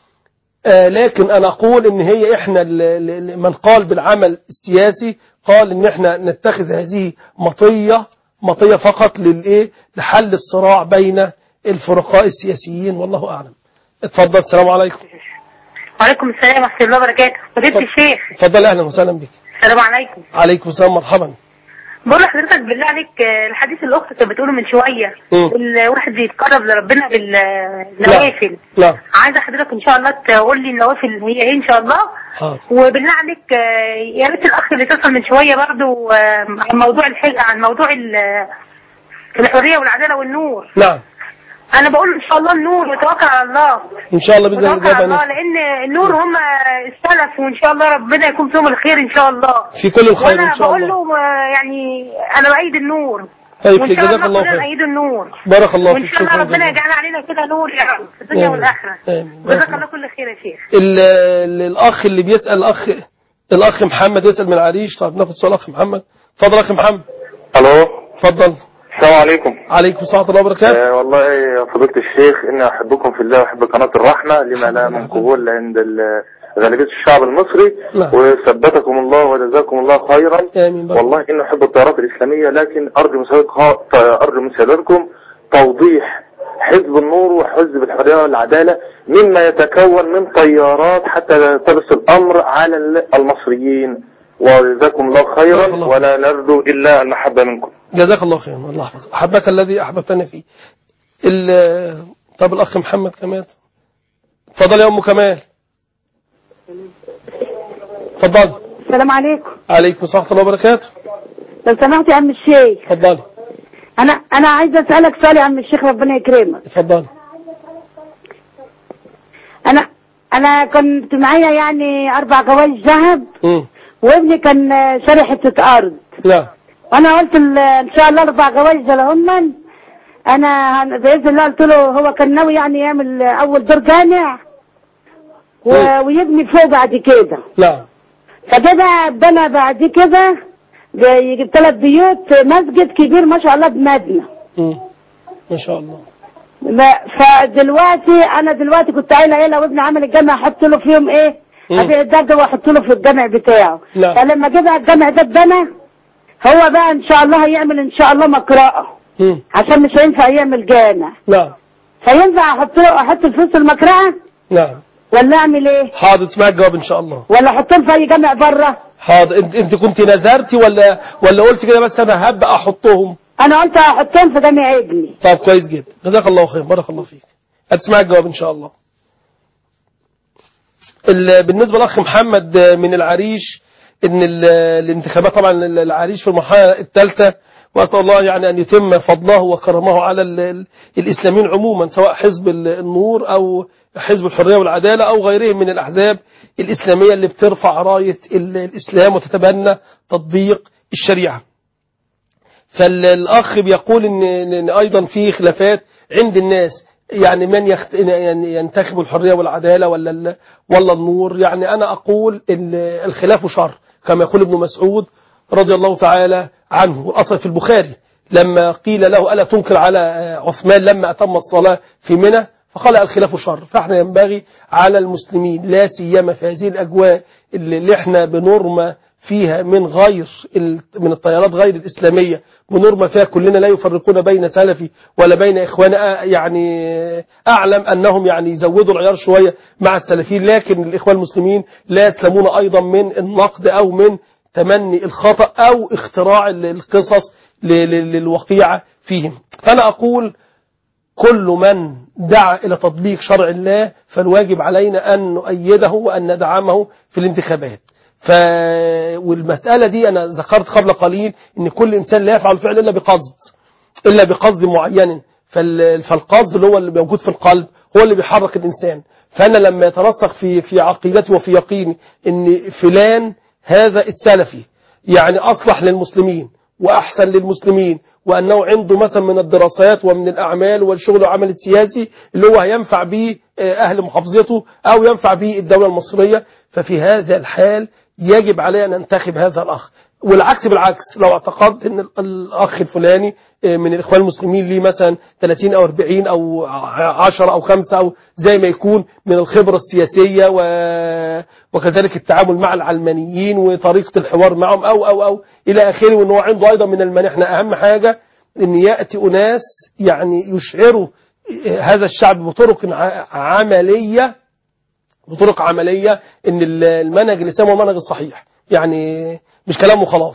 لكن أنا أقول إن هي إحنا من قال بالعمل السياسي قال إن إحنا نتخذ هذه مطية فقط لحل الصراع بين الفرقاء السياسيين، والله أعلم. اتفضل. السلام عليكم. وعليكم السلام ورحمة الله وبركاته. فضيلة الشيخ. اتفضل. أهلا وسهلا بك. السلام عليكم. عليكم السلام. مرحبا. بقول لحضرتك بالله عليك الحديث الأخت كانت بتقوله من شوية الواحد بيتقرب لربنا بالنوافل. لا. عايزة حضرتك إن شاء الله تقول لي النوافل هي إيه إن شاء الله. وبالله عليك يا ريت الأخ اللي اتصل من شوية برضو عن موضوع عن موضوع الحرية والعدالة والنور. نعم. أنا بقول إن شاء الله النور وتوكل على الله. إن شاء الله بإذن الله، لأن النور هم السلف، وإن شاء الله ربنا يكون فيهم الخير إن شاء الله. في كل الخير إن شاء الله. وأنا بقول له يعني أنا بأيد النور. طيب وإن شاء جزاك الله خير. نأيد النور. بارك الله فيك. وإن شاء الله ربنا يجعل علينا كده نور يا رب في الدنيا والآخرة. جزاك الله كل خير يا شيخ. الأخ اللي بيسأل الأخ محمد يسأل من العريش. طيب ناخد سؤال أخ محمد. اتفضل أخ محمد. ألو. اتفضل. السلام عليكم. عليكم السلام ورحمة الله وبركاته. والله يا فضيلة الشيخ إني أحبكم في الله وأحب قناة الرحمة لما لا من قبول عند غالبية الشعب المصري. وثبتكم الله وجزاكم الله خيرا. والله إني أحب التيارات الإسلامية، لكن أرجو من سيادتكم توضيح حزب النور وحزب الحرية والعدالة مما يتكون من تيارات حتى تبث الأمر على المصريين، وجزاكم الله خيرا ولا نرجو إلا المحبة منكم. جزاك الله خيرا. الله يحفظك. أحبك الذي أحببتنا فيه. طب الأخ محمد كمال. اتفضل يا أم كمال. اتفضل. السلام عليكم. عليكم السلام ورحمة الله وبركاته. لو سمحت يا عم الشيخ. اتفضلي. انا عايزه اسالك سؤال يا عم الشيخ، ربنا يكرمك. اتفضلي. انا كنت معايا يعني 4 جواز ذهب، وابني كان شاري حته ارض. لا. وانا قلت ان شاء الله 4 جواز لهم، انا باذن الله قلت له هو كان ناوي يعني يعمل اول دور جامع ويبني فوق بعد كده. لا. فكده بنى بعد كده يجيب 3 بيوت، مسجد كبير ما شاء الله بمبنى. ما شاء الله. فدلوقتي انا كنت قايله ايه، لو ابني عمل الجامع احط له فيهم ايه؟ ابيع الدرجه واحط له في الجامع بتاعه. لا. فلما جه بقى الجامع ده اتبنى، هو بقى ان شاء الله هيعمل ان شاء الله مقرأة، عشان مش هينفع يعمل جامع. لا. فينفع احط الفلوس المقرأة؟ نعم. ولا اعمل ايه؟ حاضر، اسمعي الجواب ان شاء الله. ولا احطهم في اي جامع بره؟ حاضر. انت كنت نذرتي ولا قلت كده بس انا هبقى احطهم؟ انا قلت احطهم في جامع ابني. طب كويس جدا، جزاك الله خير، بارك الله فيك. هتسمعي الجواب ان شاء الله. بالنسبه للاخ محمد من العريش، ان الانتخابات طبعا العريش في المرحله الثالثه، واسال الله يعني ان يتم فضله وكرمه على الاسلاميين عموما، سواء حزب النور او حزب الحريه والعداله او غيرهم من الاحزاب الاسلاميه اللي بترفع رايه الاسلام وتتبنى تطبيق الشريعه. فالاخ بيقول ان ايضا في خلافات عند الناس، يعني من ينتخب الحريه والعداله ولا النور. يعني انا اقول ان الخلاف شر، كما يقول ابن مسعود رضي الله تعالى عنه، والأصل في البخاري لما قيل له ألا تنكر على عثمان لما أتم الصلاة في منى، فقال الخلاف شر. فاحنا ينبغي على المسلمين لا سيما في هذه الأجواء اللي احنا بنرمى فيها من التيارات غير الإسلامية، بنرمى فيها كلنا لا يفرقون بين سلفي ولا بين إخوانا. يعني أعلم أنهم يعني يزودوا العيار شوية مع السلفيين، لكن الإخوان المسلمين لا يسلمون أيضا من النقد أو من تمني الخطأ أو اختراع القصص للوقيعة فيهم. فأنا أقول كل من دعا إلى تطبيق شرع الله فالواجب علينا أن نؤيده وأن ندعمه في الانتخابات. والمسألة دي أنا ذكرت قبل قليل أن كل إنسان لا يفعل فعل إلا بقصد معين، فالقصد اللي هو اللي موجود في القلب هو اللي بيحرك الإنسان. فأنا لما يترسخ في عقيدتي وفي يقيني أن فلان هذا السلفي يعني أصلح للمسلمين وأحسن للمسلمين، وأنه عنده مثلا من الدراسات ومن الأعمال والشغل والعمل السياسي اللي هو هينفع به أهل محافظته أو ينفع به الدولة المصرية، ففي هذا الحال يجب علينا أن ننتخب هذا الأخ. والعكس بالعكس، لو اعتقدت أن الأخ الفلاني من الإخوان المسلمين ليه مثلا 30 أو 40 أو 10 أو 5 أو زي ما يكون من الخبرة السياسية وكذلك التعامل مع العلمانيين وطريقة الحوار معهم أو إلى آخره، وأنه عنده أيضا من المنح. احنا أهم حاجة أن يأتي أناس يعني يشعروا هذا الشعب بطرق عملية أن المنهج الإسلامي هو المنهج الصحيح، يعني مش كلامه خلاص.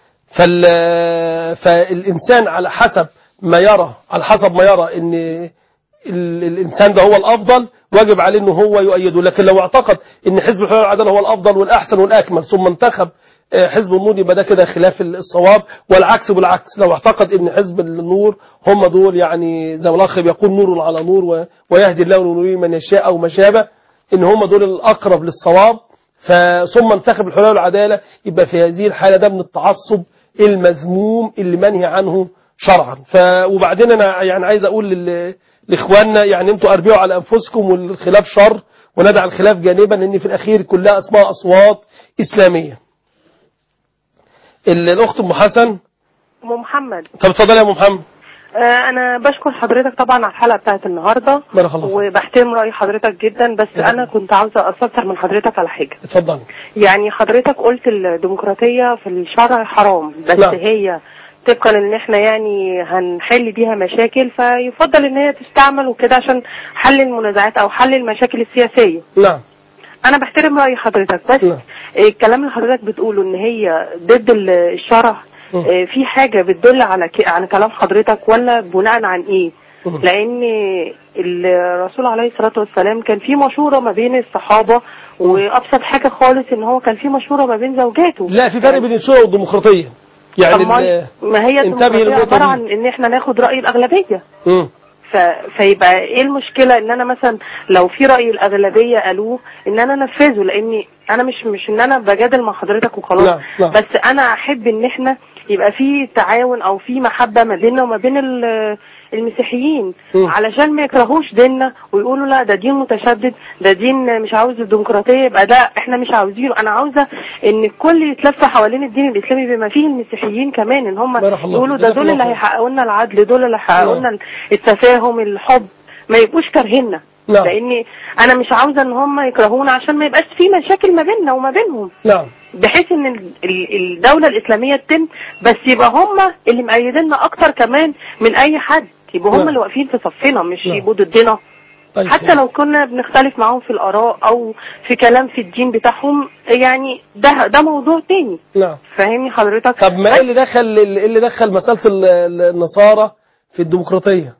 فالإنسان على حسب ما يرى أن الإنسان ده هو الأفضل واجب عليه أنه هو يؤيده. لكن لو اعتقد أن حزب الحرية والعدالة هو الأفضل والأحسن والأكمل ثم انتخب حزب النور، يبقى ده كده خلاف الصواب. والعكس بالعكس، لو اعتقد أن حزب النور هم دول يعني زي ما الأخ بيقول نور على نور ويهدي الله لنوره من يشاء أو ما شابه، ان هم دول الأقرب للصواب، ثم انتخب الحرية والعدالة، يبقى في هذه الحالة ده من التعصب المذموم اللي منهي عنه شرعا. وبعدين أنا يعني عايز أقول لإخواننا يعني أنتوا أربعوا على أنفسكم، والخلاف شر وندع الخلاف جانبا، لأن في الأخير كلها اسمها أصوات إسلامية. الأخت أم حسن. أم محمد. طب اتفضلي يا أم محمد. أنا بشكر حضرتك طبعا على الحلقة بتاعت النهاردة، وبحترم رأي حضرتك جدا، بس أنا كنت عاوزة أستفسر من حضرتك على حاجة. اتفضل. يعني حضرتك قلت الديمقراطية في الشرع حرام، بس لا. هي طبقا ان احنا يعني هنحل بيها مشاكل، فيفضل ان هي تستعمل وكده عشان حل المنازعات او حل المشاكل السياسية. نعم. أنا بحترم رأي حضرتك، بس لا. الكلام اللي حضرتك بتقوله ان هي ضد الشرع، في حاجة بتدل على كلام حضرتك ولا بناء عن ايه؟ لان الرسول عليه الصلاة والسلام كان في مشورة ما بين الصحابة، وابسط حاجة خالص ان هو كان في مشورة ما بين زوجاته. لا، في فرق بين الشورى والديمقراطية. يعني ما هي الديمقراطية عبارة عن ان احنا ناخد رأي الأغلبية. فيبقى ايه المشكلة ان انا مثلا لو في رأي الأغلبية قالوه ان انا انفذه، لاني انا مش ان انا بجادل مع حضرتك وخلاص. لا. بس انا احب ان احنا يبقى في تعاون او في محبة ما بيننا وما بين المسيحيين، علشان ما يكرهوش ديننا ويقولوا لا ده دين متشدد، ده دين مش عاوز الديمقراطية، يبقى ده احنا مش عاوزينه. انا عاوزة ان الكل يتلف حوالين الدين الاسلامي بما فيه المسيحيين كمان، ان هم يقولوا ده دول اللي هيحققوا لنا العدل، دول اللي هيحققوا لنا التفاهم الحب، ما يبقوش كارهيننا. لاني انا مش عاوزة ان هم يكرهونا عشان ما يبقاش في مشاكل ما بيننا وما بينهم. بحيث ان الدولة الاسلامية تتم، بس يبقى هم اللي مأيديننا اكتر كمان من اي حد، يبقوا هم اللي واقفين في صفنا، مش يبقوا ضدنا. حتى لو كنا بنختلف معاهم في الآراء او في كلام في الدين بتاعهم، يعني ده موضوع تاني. فاهمني حضرتك؟ طب ما ايه اللي دخل مسألة النصارى في الديمقراطية؟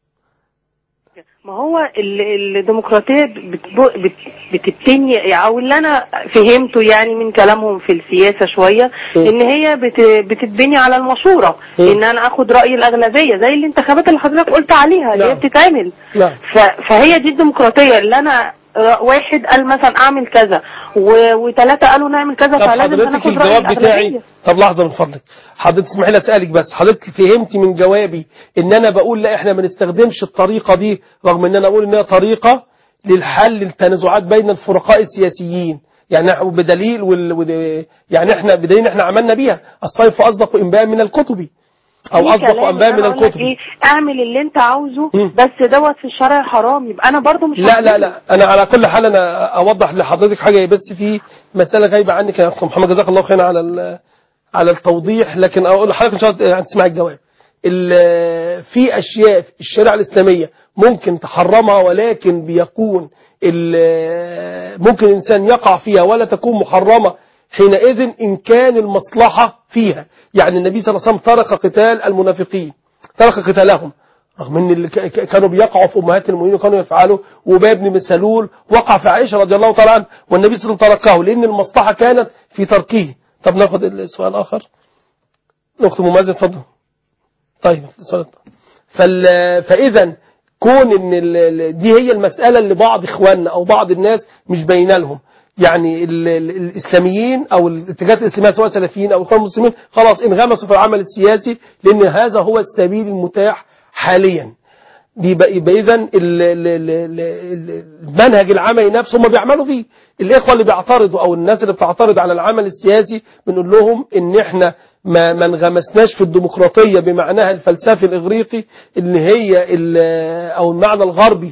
ما هو الديمقراطية بتبتني، او اللي انا فهمته يعني من كلامهم في السياسة شوية، ان هي بتتبني على المشورة، ان انا اخد رأي الأغلبية زي الانتخابات اللي حضرتك قلت عليها اللي هي بتتعمل. فهي دي الديمقراطية، اللي انا واحد قال مثلا اعمل كذا وثلاثة قالوا نعمل كذا، فلازم ناخد رأي الأغلبية. طب لحظة من فضلك حضرتك، اسمحي لي اسالك بس، حضرتك فهمتي من جوابي ان انا بقول لا احنا ما نستخدمش الطريقة دي، رغم ان انا اقول ان هي طريقة للحل التنازعات بين الفرقاء السياسيين، يعني بدليل يعني احنا بدليل احنا عملنا بيها الصيف اصدق انباء من الكتب، او اصدق انباء من الكتب. اعمل اللي انت عاوزه، بس دوت في الشرع حرام، يبقى انا برضو مش لا انا على كل حال انا اوضح لحضرتك حاجة، بس في مسألة غايبة عنك يا اخ محمد، جزاك الله خيرا على التوضيح، لكن اقول لحضرتك ان شاء الله تسمع الجواب. في اشياء في الشريعة الاسلامية ممكن تحرمها، ولكن بيكون ممكن الانسان يقع فيها ولا تكون محرمة حينئذ إن كان المصلحة فيها. يعني النبي صلى الله عليه وسلم ترك قتال المنافقين، ترك قتالهم، رغم ان اللي كانوا بيقعوا في امهات المؤمنين وكانوا يفعلوا، وأبي بن سلول وقع في عائشة رضي الله تعالى عنها، والنبي صلى الله عليه وسلم تركه لان المصلحة كانت في تركه. طب ناخد السؤال الاخر، الاخت ممازن اتفضل. طيب السؤال فاذا كون ان دي هي المسألة اللي بعض اخواننا او بعض الناس مش باينه لهم، يعني الإسلاميين أو الاتجاهات الإسلامية سواء سلفيين أو إخوان المسلمين خلاص انغمسوا في العمل السياسي، لأن هذا هو السبيل المتاح حاليا. يبقى إذن المنهج العملي نفسه هم بيعملوا فيه. الإخوة اللي بيعترضوا أو الناس اللي بتعترض على العمل السياسي بنقول لهم إن إحنا ما انغمسناش في الديمقراطية بمعناها الفلسفي الإغريقي، إن هي أو المعنى الغربي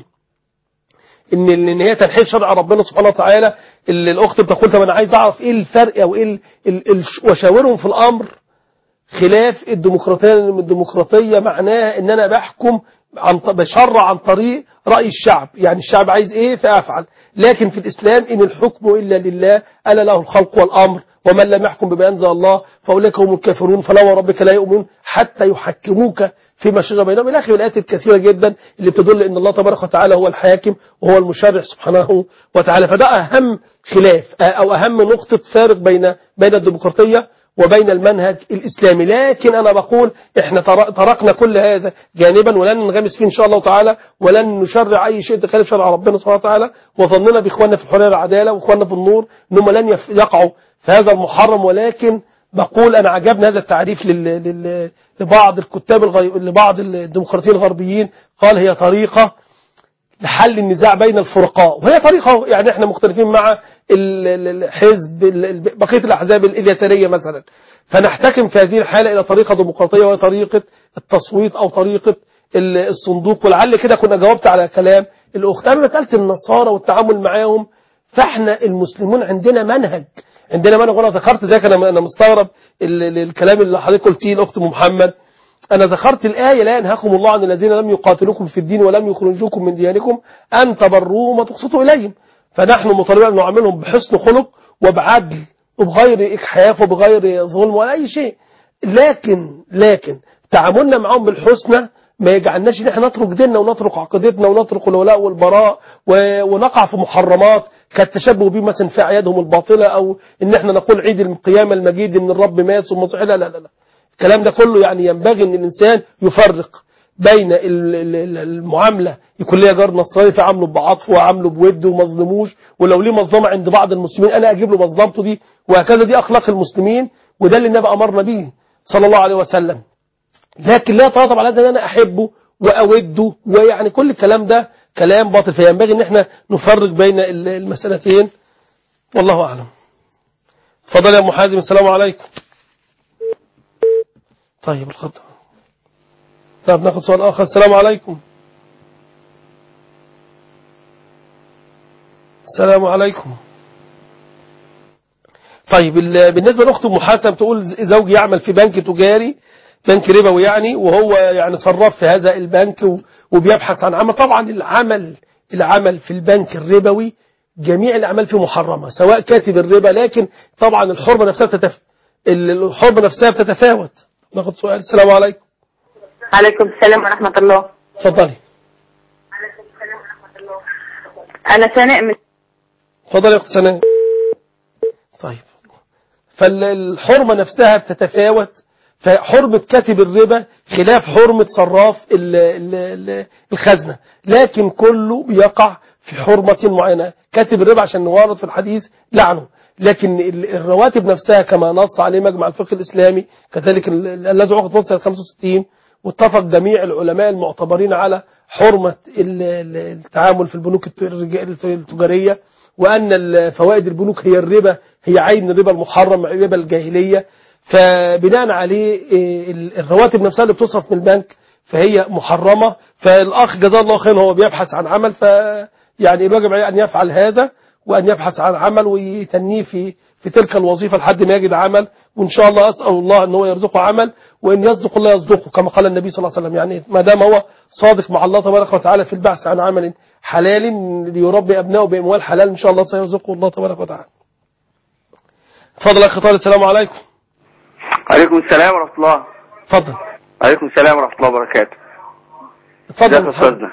ان هي تنحيل شرع ربنا سبحانه وتعالى. اللي الاخت بتقول طب انا عايز اعرف ايه الفرق او ايه وشاورهم في الامر خلاف الديمقراطيه، لان الديمقراطيه معناها ان انا بحكم بشرع عن طريق راي الشعب، يعني الشعب عايز ايه فافعل. لكن في الاسلام ان الحكم الا لله، الا له الخلق والامر، ومن لم يحكم بما انزل الله فاولئك هم الكافرون، فلا وربك لا يؤمنون حتى يحكموك فيما شجر بينهم، الى اخر الايات الكثيره جدا اللي بتدل ان الله تبارك وتعالى هو الحاكم وهو المشرع سبحانه وتعالى. فده اهم خلاف او اهم نقطه فارق بين الديمقراطيه وبين المنهج الاسلامي. لكن انا بقول احنا تركنا كل هذا جانبا ولن ننغمس فيه ان شاء الله تعالى، ولن نشرع اي شيء تخالف شرع ربنا سبحانه وتعالى، وظننا باخواننا في الحريه والعداله واخواننا في النور انهم لن يقعوا في هذا المحرم. ولكن بقول أنا عجبني هذا التعريف لبعض الكتاب لبعض الديمقراطيين الغربيين، قال هي طريقة لحل النزاع بين الفرقاء، وهي طريقة يعني احنا مختلفين مع الحزب بقية الأحزاب اليسارية مثلا، فنحتكم في هذه الحالة إلى طريقة ديمقراطية وهي طريقة التصويت أو طريقة الصندوق. ولعل كده كنا جاوبت على كلام الأخت. أما مسألة النصارى والتعامل معهم، فاحنا المسلمون عندنا منهج وانا ذكرت ذلك. انا مستغرب الكلام اللي حضرتك قلتيه الاخت محمد. انا ذكرت الايه لا ينهاكم الله عن الذين لم يقاتلوكم في الدين ولم يخرجوكم من دياركم ان تبروهم وتقسطوا اليهم. فنحن مطالبين ان نعاملهم بحسن خلق وبعدل وبغير اجحاف وبغير ظلم ولا اي شيء. لكن تعاملنا معهم بالحسنى ما يجعلناش ان احنا نترك ديننا ونترك عقيدتنا ونترك الولاء والبراء ونقع في محرمات كالتشبه بهم مثلا في اعيادهم الباطله، او ان احنا نقول عيد القيامه المجيد ان الرب مات ثم صحي. لا الكلام ده كله يعني ينبغي ان الانسان يفرق بين المعامله، يكون ليا جار نصراني فعامله بعطف وعامله بود وما اظلموش، ولو ليه مظلمه عند بعض المسلمين انا اجيب له مظلمته دي، وهكذا. دي اخلاق المسلمين، وده اللي النبي امرنا به صلى الله عليه وسلم. لكن لا يترتب على هذا ان انا احبه واوده، ويعني كل الكلام ده كلام باطل. فينبغي ان احنا نفرق بين المسألتين، والله اعلم. اتفضل يا ام حازم. السلام عليكم. طيب الخط. طيب ناخد سؤال اخر. السلام عليكم. السلام عليكم. طيب بالنسبه لاخت ام حازم تقول زوجي يعمل في بنك تجاري، بنك ربوي يعني، وهو يعني صراف في هذا البنك وبيبحث عن عمل. طبعا العمل في البنك الربوي جميع الأعمال فيه محرمة، سواء كاتب الربا، لكن طبعا الحرمة نفسها بتتفاوت. ناخد سؤال. السلام عليكم. عليكم السلام ورحمة الله. اتفضلي. أنا سناء من. اتفضلي يا أخت سناء. طيب، فالحرمة نفسها بتتفاوت، فحرمة كاتب الربا خلاف حرمة صراف الخزنة، لكن كله بيقع في حرمة معينة. كاتب الربا عشان نوارد في الحديث لعنه، لكن الرواتب نفسها كما نص عليه مجمع الفقه الإسلامي، كذلك الذي عقد سنة 65، واتفق جميع العلماء المعتبرين على حرمة التعامل في البنوك التجارية، وأن فوائد البنوك هي الربا، هي عين الربا المحرم، ربا الجاهلية. فبناء عليه الرواتب نفسها اللي بتصرف من البنك فهي محرمة. فالأخ جزاه الله خير هو بيبحث عن عمل، يعني يجب عليه أن يفعل هذا، وأن يبحث عن عمل ويتنيه في تلك الوظيفة لحد ما يجد عمل. وإن شاء الله أسأل الله أن هو يرزقه عمل، وإن يصدق الله يصدقه كما قال النبي صلى الله عليه وسلم. يعني ما دام هو صادق مع الله تبارك وتعالى في البحث عن عمل حلال ليربي أبنائه بأموال حلال، إن شاء الله سيرزقه الله تبارك وتعالى. تفضل يا أخي طارق. السلام عليكم. عليكم السلام ورحمة الله. اتفضل. عليكم السلام ورحمة الله وبركاته. اتفضل يا أستاذنا.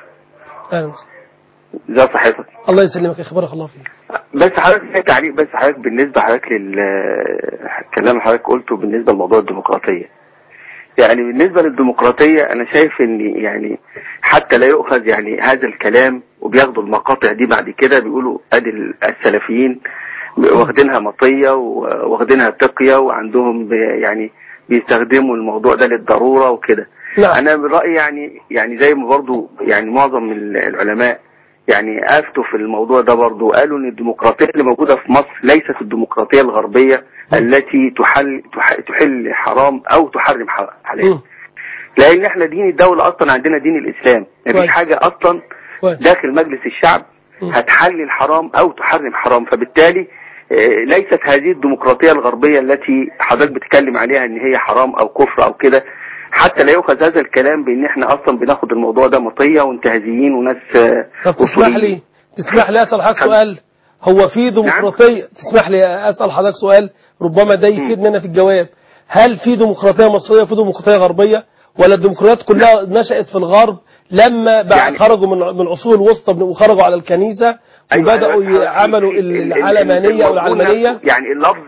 ازي صحتك؟ الله يسلمك يا بارك الله فيك. بس حضرتك تعليق، بس حضرتك بالنسبة حضرتك للكلام اللي حضرتك قلته بالنسبة لموضوع الديمقراطية. يعني بالنسبة للديمقراطية أنا شايف إن يعني حتى لا يؤخذ يعني هذا الكلام وبياخدوا المقاطع دي بعد كده بيقولوا أدي السلفيين واخدينها مطية واخدينها تقية، وعندهم يعني بيستخدموا الموضوع ده للضرورة وكده. أنا من رأيي يعني زي ما برضو يعني معظم العلماء يعني أفتوا في الموضوع ده برضو، قالوا إن الديمقراطية اللي موجودة في مصر ليست الديمقراطية الغربية التي تحل حرام أو تحرم حلال، لأن احنا دين الدولة أصلا عندنا دين الإسلام، مفيش حاجة أصلا داخل مجلس الشعب هتحلل حرام أو تحرم حرام. فبالتالي ليست هذه الديمقراطية الغربية التي حضرتك بتتكلم عليها ان هي حرام او كفر او كده، حتى لا يؤخذ هذا الكلام بان احنا اصلا بناخد الموضوع ده مطية وانتهازيين وناس. طب تسمح لي اسأل حضرتك سؤال؟ هو في ديمقراطية؟ نعم؟ تسمح لي اسأل حضرتك سؤال ربما ده يفيدنا انا في الجواب. هل في ديمقراطية مصرية وفي ديمقراطية غربية، ولا الديمقراطيات كلها نشأت في الغرب لما يعني خرجوا من العصور الوسطى وخرجوا على الكنيسة وبدأوا يعملوا العلمانية أو العلمانية؟ يعني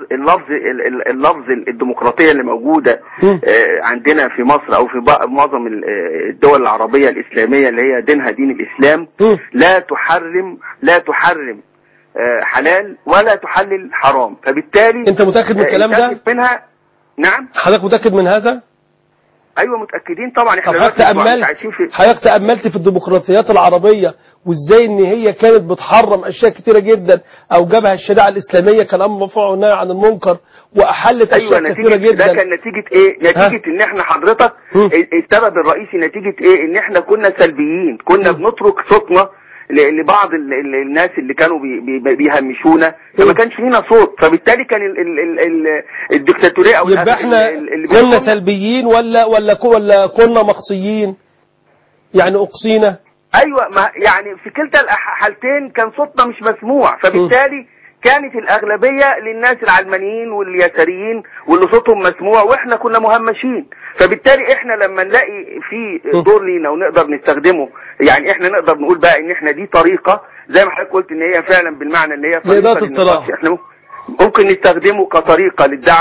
اللفظ الديمقراطية اللي موجودة عندنا في مصر أو في معظم الدول العربية الإسلامية اللي هي دينها دين الإسلام لا تحرم حلال ولا تحلل حرام. فبالتالي أنت متأكد من الكلام ده؟ منها. نعم. حضرتك متأكد من هذا؟ ايوه متاكدين طبعا. احنا حضرتك تأملت في الديمقراطيات العربية وازاي ان هي كانت بتحرم اشياء كتيرة جدا، او جابها الشريعة الاسلامية كالامر بالمعروف والنهي عن المنكر، واحلت اشياء كتيرة جدا. ده كان نتيجة ايه؟ نتيجة ان احنا حضرتك السبب الرئيسي نتيجة ايه؟ ان احنا كنا سلبيين، كنا بنترك صوتنا لبعض الناس اللي كانوا بيهمشونا، فما كانش لينا صوت، فبالتالي كان الدكتاتورية او يبقى احنا كنا سلبيين ولا كنا مقصيين؟ يعني اقصينا؟ ايوه، ما يعني في كلتا الحالتين كان صوتنا مش مسموع، فبالتالي كانت الأغلبية للناس العلمانيين واليساريين واللي صوتهم مسموع، واحنا كنا مهمشين. فبالتالي احنا لما نلاقي في دور لينا ونقدر نستخدمه، يعني احنا نقدر نقول بقى ان احنا دي طريقة زي ما حضرتك قلت ان هي فعلا بالمعنى ان هي طريقة الصراحة. احنا ممكن نستخدمه كطريقة للدعوة،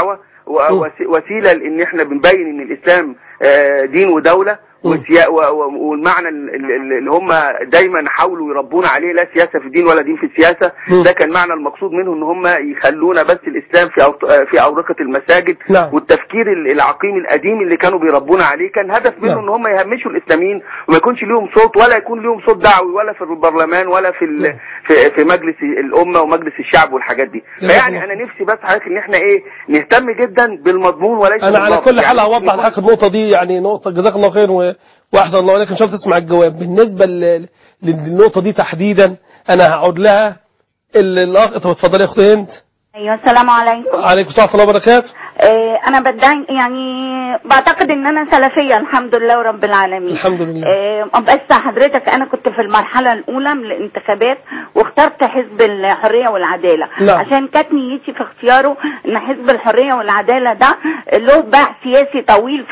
وسيله لان احنا بنبين ان الاسلام دين ودوله، والمعنى اللي هم دايما حاولوا يربونا عليه، لا سياسه في الدين ولا دين في السياسه. ده كان معنى المقصود منه، ان هم يخلونا بس الاسلام في اورقه المساجد. والتفكير العقيم القديم اللي كانوا بيربونا عليه كان هدف منه ان هم يهمشوا الاسلاميين وما يكونش ليهم صوت، ولا يكون ليهم صوت دعوي، ولا في البرلمان، ولا في مجلس الامه ومجلس الشعب والحاجات دي. فيعني انا نفسي بس حضرتك ان احنا نهتم جدا بالمضمون وليس انا على كل حال هوضح لحضرتك النقطه دي، يعني نقطه جزاك الله خير واحسن الله عليك، ان شاء الله تسمع الجواب. بالنسبه للنقطه دي تحديدا انا هقعد لها الاخ. اتفضلي يا اختي هند. ايوه السلام عليكم. وعليكم السلام ورحمه الله وبركاته. انا بدعي يعني بعتقد ان انا سلفيه الحمد لله ورب العالمين. الحمد لله. بس حضرتك انا كنت في المرحله الاولى من الانتخابات واخترت حزب الحريه والعداله. عشان كانت نيتي في اختياره ان حزب الحريه والعداله ده له باع سياسي طويل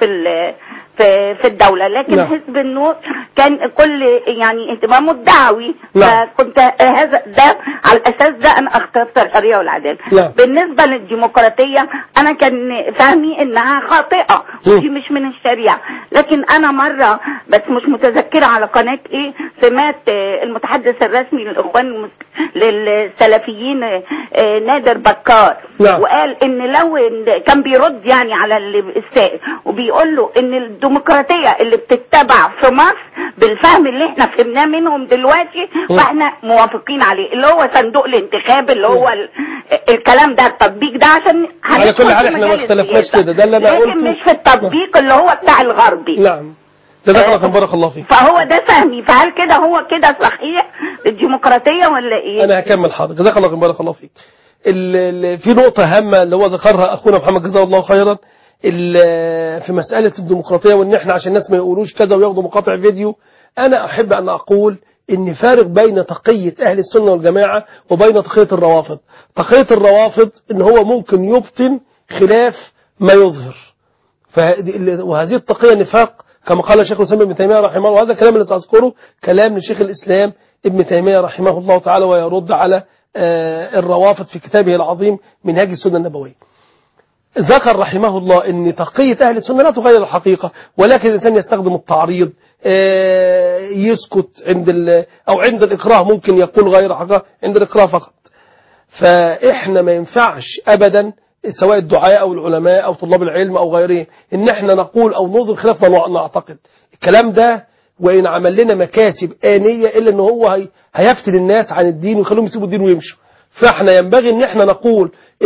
في الدولة، لكن حزب النور كان كل يعني اهتمامه الدعوي. فكنت هذا ده على الاساس ده انا اخترت الحرية والعدالة. بالنسبة للديمقراطية انا كان فهمي انها خاطئة ودي مش من الشريعة، لكن انا مرة بس مش متذكرة على قناة ايه سمعت المتحدث الرسمي للاخوان للسلفيين نادر بكار وقال ان لو كان بيرد يعني على السائل وبيقول له ان الديمقراطية اللي بتتبع في مصر بالفهم اللي احنا فهمناه منهم دلوقتي واحنا موافقين عليه، اللي هو صندوق الانتخاب، اللي هو الكلام ده التطبيق ده، عشان على كل حال احنا ما اختلفناش كده، ده اللي انا قلته، لكن مش في التطبيق اللي هو بتاع الغربي. نعم جزاك الله خير بارك الله فيك. فهو ده فهمي، فهل كده هو كده صحيح الديمقراطية ولا ايه؟ انا هكمل حاضر. جزاك الله خير بارك الله فيك. في نقطة هامة اللي هو ذكرها اخونا محمد جزاه الله خيرا في مسألة الديمقراطية، وان احنا عشان الناس ما يقولوش كذا وياخدوا مقاطع فيديو. انا احب ان اقول ان فارق بين تقية اهل السنة والجماعة وبين تقية الروافض. تقية الروافض ان هو ممكن يبطن خلاف ما يظهر، وهذه التقية نفاق كما قال الشيخ الإسلام ابن تيمية رحمه الله. وهذا الكلام اللي سأذكره كلام لشيخ الإسلام ابن تيمية رحمه الله تعالى، ويرد على الروافض في كتابه العظيم منهاج السنة النبوية. ذكر رحمه الله ان تقية أهل السنة لا تغير الحقيقة، ولكن الإنسان يستخدم التعريض، يسكت أو عند الإكراه ممكن يقول غير حقيقة عند الإكراه فقط. فإحنا ما ينفعش أبدا سواء الدعاء أو العلماء أو طلاب العلم أو غيرهم إن احنا نقول أو نظهر خلاف ما نعتقد. الكلام ده وإن عمل لنا مكاسب آنية إلا إن هو هيفتن الناس عن الدين ويخلوهم يسيبوا الدين ويمشوا. فإحنا ينبغي إن احنا نقول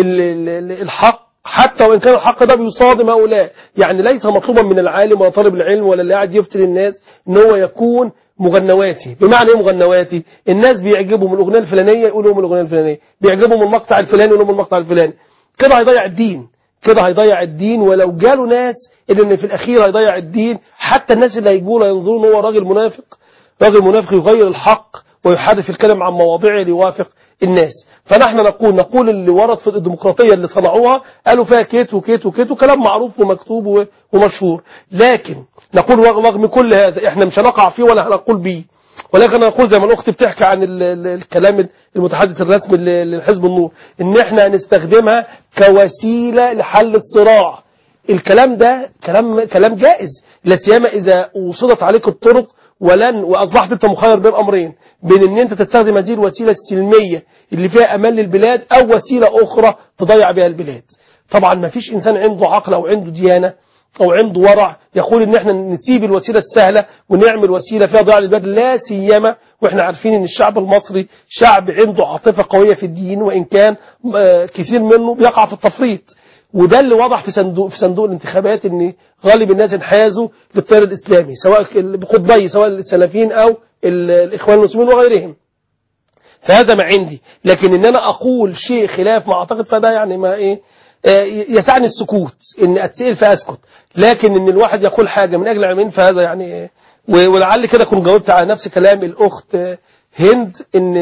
الحق حتى وإن كان الحق ده بيصادم هؤلاء. يعني ليس مطلوبا من العالم ولا طالب العلم ولا اللي قاعد يفتن الناس إن هو يكون مغنواتي. بمعنى ايه مغنواتي؟ الناس بيعجبهم الأغنية الفلانية يقولوا من الأغنية الفلانية، بيعجبهم المقطع الفلاني يقولوا من المقطع الفلاني. كده هيضيع الدين، كده هيضيع الدين. ولو جاله ناس إن في الأخير هيضيع الدين، حتى الناس اللي هيجوا ينظرون هو راجل منافق، راجل منافق يغير الحق ويحرف الكلام عن مواضيعه ليوافق الناس. فنحن نقول اللي ورد في الديمقراطية اللي صنعوها قالوا فيها كيت وكيت وكيت وكلام معروف ومكتوب ومشهور، لكن نقول رغم كل هذا احنا مش هنقع فيه ولا هنقول بيه، ولكن نقول زي ما الأخت بتحكي عن الكلام المتحدث الرسمي للحزب النور ان احنا هنستخدمها كوسيلة لحل الصراع. الكلام ده كلام جائز، لا سيما إذا وصلت عليك الطرق وأصبحت أنت مخير بين أمرين، بين أن أنت تستخدم هذه الوسيلة السلمية اللي فيها أمان للبلاد أو وسيلة أخرى تضيع بها البلاد. طبعا ما فيش إنسان عنده عقل أو عنده ديانة أو عنده ورع يقول إن احنا نسيب الوسيلة السهلة ونعمل وسيلة فيها ضياع للبلاد، لا سيما وإحنا عارفين إن الشعب المصري شعب عنده عاطفة قوية في الدين، وإن كان كثير منه بيقع في التفريط. وده اللي وضح في صندوق الانتخابات ان غالب الناس انحازوا للتيار الاسلامي سواء بقطبي سواء السلفيين او الاخوان المسلمين وغيرهم. فهذا ما عندي، لكن ان انا اقول شيء خلاف ما اعتقد فده يعني ما يسعني السكوت، ان اتسئل فاسكت، لكن ان الواحد يقول حاجه من اجل علمين فهذا يعني. ولعل كده كنت جاوبت على نفس كلام الاخت هند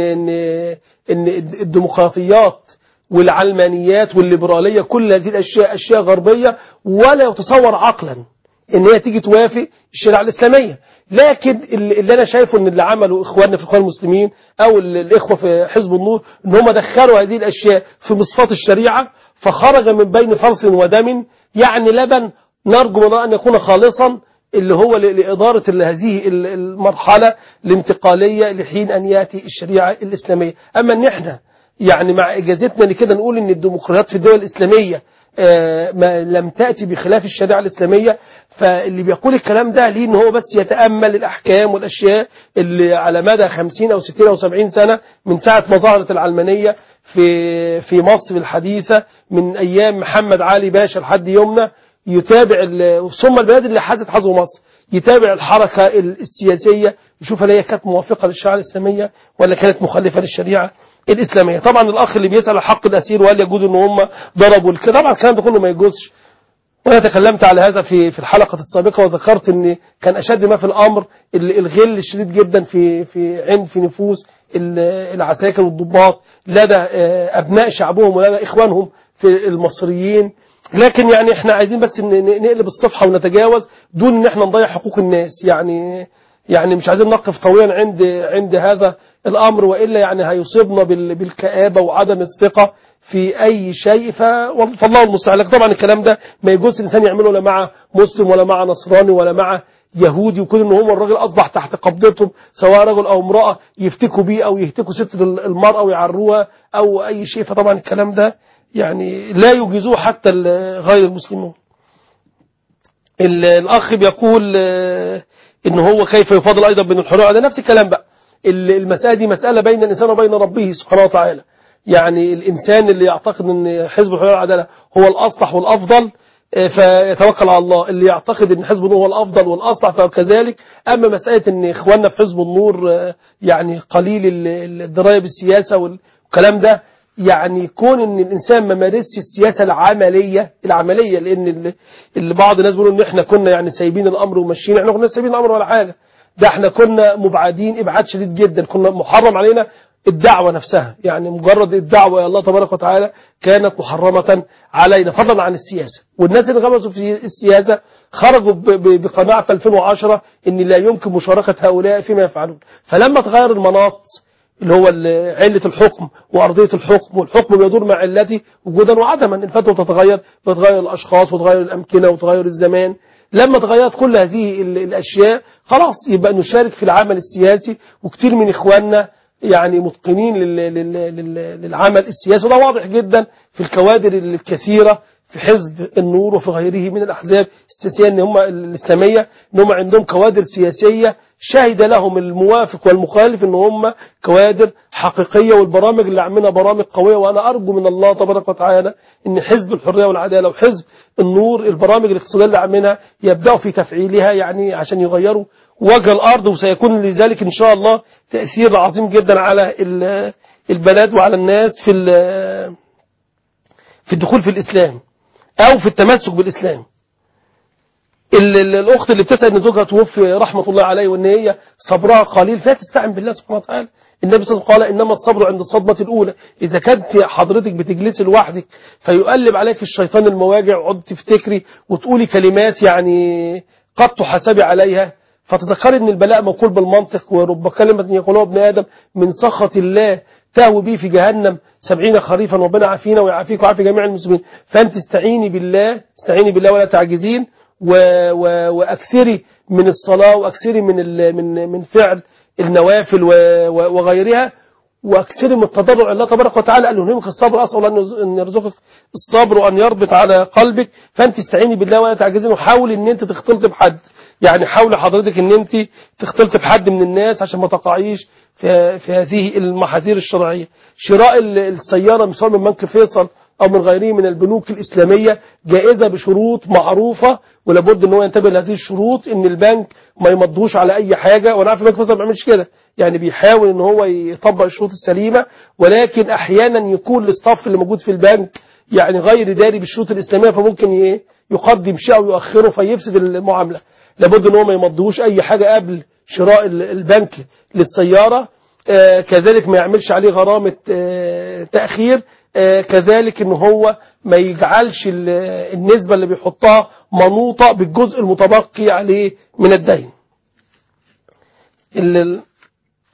ان الديمقراطيات والعلمانيات والليبرالية كل هذه الأشياء أشياء غربية، ولا يتصور عقلا إن هي تيجي توافق الشريعة الإسلامية. لكن اللي أنا شايفه إن اللي عمله إخواننا في الإخوان المسلمين أو الإخوة في حزب النور إن هم دخلوا هذه الأشياء في مصفات الشريعة، فخرج من بين فرث ودم، يعني لبن نرجو من الله أن يكون خالصا اللي هو لإدارة هذه المرحلة الانتقالية لحين أن يأتي الشريعة الإسلامية. أما أن احنا يعني مع إجازتنا لكده نقول أن الديمقراطيات في الدول الإسلامية ما لم تأتي بخلاف الشريعة الإسلامية، فاللي بيقول الكلام ده ليه ان هو بس يتأمل الأحكام والأشياء اللي على مدى 50 أو 60 أو 70 سنة من ساعة ما ظهرت العلمانية في مصر الحديثة من أيام محمد علي باشا لحد يومنا، يتابع ثم البلاد اللي حازت حظو مصر يتابع الحركة السياسية يشوف هل هي كانت موافقة للشريعة الإسلامية ولا كانت مخالفة للشريعة الإسلامية. طبعا الأخ اللي بيسأل حق الأسير وهل يجوز ان هم ضربوا الكلام، طبعا الكلام ده كله ما يجوزش، وأنا تكلمت على هذا في الحلقة السابقة وذكرت ان كان أشد ما في الأمر الغل الشديد جدا في نفوس العساكر والضباط لدى أبناء شعبهم ولدى إخوانهم في المصريين. لكن يعني احنا عايزين بس نقلب الصفحة ونتجاوز دون ان احنا نضيع حقوق الناس، يعني مش عايزين نقف طويلا عند هذا الأمر، وإلا يعني هيصيبنا بالكآبة وعدم الثقة في أي شيء. فالله المستعان. طبعا الكلام ده ما يجوز الإنسان يعمله لا مع مسلم ولا مع نصراني ولا مع يهودي، وكل ان هم الراجل أصبح تحت قبضتهم سواء رجل أو امرأة يفتكوا بيه أو يهتكوا ستر المرأة ويعروها أو أي شيء. فطبعا الكلام ده يعني لا يجيزوه حتى غير المسلمون. الأخ بيقول إن هو كيف يفضل أيضا بين الحرية، ده نفس الكلام بقى. المسألة دي مسألة بين الإنسان وبين ربه سبحانه وتعالى. يعني الإنسان اللي يعتقد أن حزب الحرية والعدالة هو الأصلح والأفضل فيتوكل على الله، اللي يعتقد أن حزب النور هو الأفضل والأصلح فكذلك. أما مسألة أن إخواننا في حزب النور يعني قليل الدراية بالسياسة والكلام ده، يعني كون ان الانسان ما مارسش السياسه العمليه لان اللي بعض الناس بيقولوا ان احنا كنا يعني سايبين الامر وماشيين، احنا كنا سايبين الامر ولا حاجه، ده احنا كنا مبعدين ابعاد شديد جدا، كنا محرم علينا الدعوه نفسها، يعني مجرد الدعوه الى الله تبارك وتعالى كانت محرمه علينا فضلا عن السياسه. والناس اللي غمسوا في السياسه خرجوا بقناعه في 2010 ان لا يمكن مشاركه هؤلاء فيما يفعلون. فلما تغير المناط اللي هو علة الحكم وأرضية الحكم، والحكم بيدور مع علته وجودا وعدما، الفتوى تتغير، بتغير الأشخاص وتغير الأمكنة وتغير الزمان. لما تغيرت كل هذه الأشياء خلاص يبقى نشارك في العمل السياسي، وكتير من إخواننا يعني متقنين للعمل السياسي، وده واضح جدا في الكوادر الكثيرة في حزب النور وفي غيره من الأحزاب السياسية ان هم الإسلامية ان هم عندهم كوادر سياسية شهد لهم الموافق والمخالف ان هم كوادر حقيقية، والبرامج اللي عملنا برامج قوية. وأنا أرجو من الله تبارك وتعالى ان حزب الحرية والعدالة وحزب النور البرامج الاقتصادية اللي عملنا يبدأوا في تفعيلها، يعني عشان يغيروا وجه الأرض، وسيكون لذلك إن شاء الله تأثير عظيم جدا على البلد وعلى الناس في الدخول في الإسلام أو في التمسك بالإسلام. الأخت اللي بتسأل إن زوجها توفي رحمة الله عليه وإن هي صبرها قليل فهي تستعن بالله سبحانه وتعالى. النبي صلى الله عليه وسلم قال إنما الصبر عند الصدمة الأولى. إذا كانت حضرتك بتجلسي لوحدك فيقلب عليك الشيطان المواجع وعد تفتكري وتقولي كلمات يعني قد تحاسبي عليها، فتذكري إن البلاء موكول بالمنطق، ورب كلمة يقولها ابن آدم من سخط الله تهوي به في جهنم 70 خريفا، ربنا عافينا ويعافيك ويعافي جميع المسلمين. فأنت استعيني بالله ولا تعجزين، وأكثري من الصلاة، وأكثري من فعل النوافل وغيرها، وأكثري من التضرع الله تبارك وتعالى. قال له نهمك الصبر، أسأل أن يرزقك الصبر وأن يربط على قلبك. فأنت استعيني بالله ولا تعجزين، وحاولي أن أنت تختلط بحد، يعني حاولي حضرتك أن أنت تختلط بحد من الناس عشان ما تقعيش في هذه المحاذير الشرعية. شراء السيارة سواء من بنك فيصل أو من غيره من البنوك الإسلامية جائزة بشروط معروفة، ولابد أن هو ينتبه لهذه الشروط، أن البنك ما يمضوش على أي حاجة. وأنا عارف البنك فيصل ما بيعملش كده، يعني بيحاول أن هو يطبق الشروط السليمة، ولكن أحيانا يكون الاستاف اللي موجود في البنك يعني غير داري بالشروط الإسلامية، فممكن يقدم شيء أو يؤخره فيفسد المعاملة. لابد أن هو ما يمضوش أي حاجة قبل شراء البنك للسيارة، كذلك ما يعملش عليه غرامة تأخير، كذلك ان هو ما يجعلش النسبة اللي بيحطها منوطة بالجزء المتبقي عليه من الدين.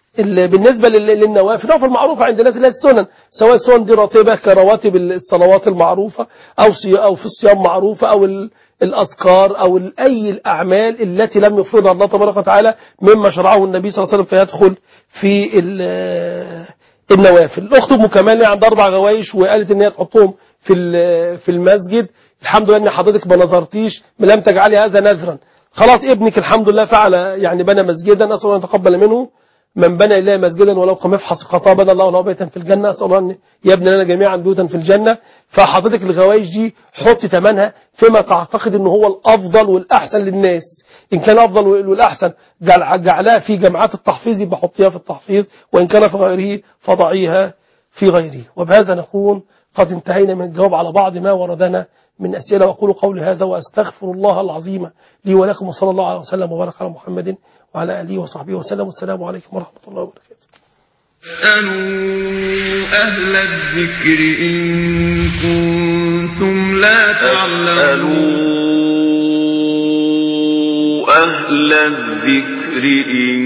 بالنسبة للنوافل المعروفة عند الناس اللي هي السنن، سواء السنن دي راتبة كرواتب الصلوات المعروفة أو في الصيام معروفة أو الأذكار أو أي الأعمال التي لم يفرضها الله تبارك وتعالى مما شرعه النبي صلى الله عليه وسلم فيدخل في النوافل. الأخت أم كمال عندها 4 غوايش وقالت إن هي تحطهم في المسجد. الحمد لله إن حضرتك ما نظرتيش لم تجعلي هذا نذرا. خلاص ابنك الحمد لله فعل يعني بنى مسجدا، أسأل الله أن يتقبل منه. من بنى إليه مسجدا ولو كمفحص خطاه بنى الله له بيتا في الجنة. أسأل الله أن يبني لنا جميعا بيوتا في الجنة. فحضرتك الغوايش دي حط ثمنها فيما تعتقد أنه هو الأفضل والأحسن للناس. إن كان أفضل والأحسن جعلها في جماعات التحفيظ يبقى حطيها في التحفيظ، وإن كان في غيره فضعيها في غيره. وبهذا نكون قد انتهينا من الجواب على بعض ما وردنا من أسئلة. وأقول قولي هذا وأستغفر الله العظيم لي ولكم، وصلى الله عليه وسلم وبارك على محمد وعلى آله وصحبه وسلم. والسلام عليكم ورحمة الله وبركاته. اسألوا أهل الذكر إن كنتم لا تعلمون. أهل الذكر إن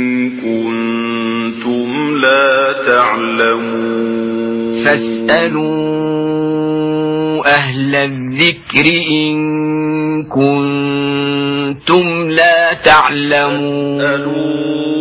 كنتم لا تعلمون. فاسألوا أهل الذكر إن كنتم لا تعلمون.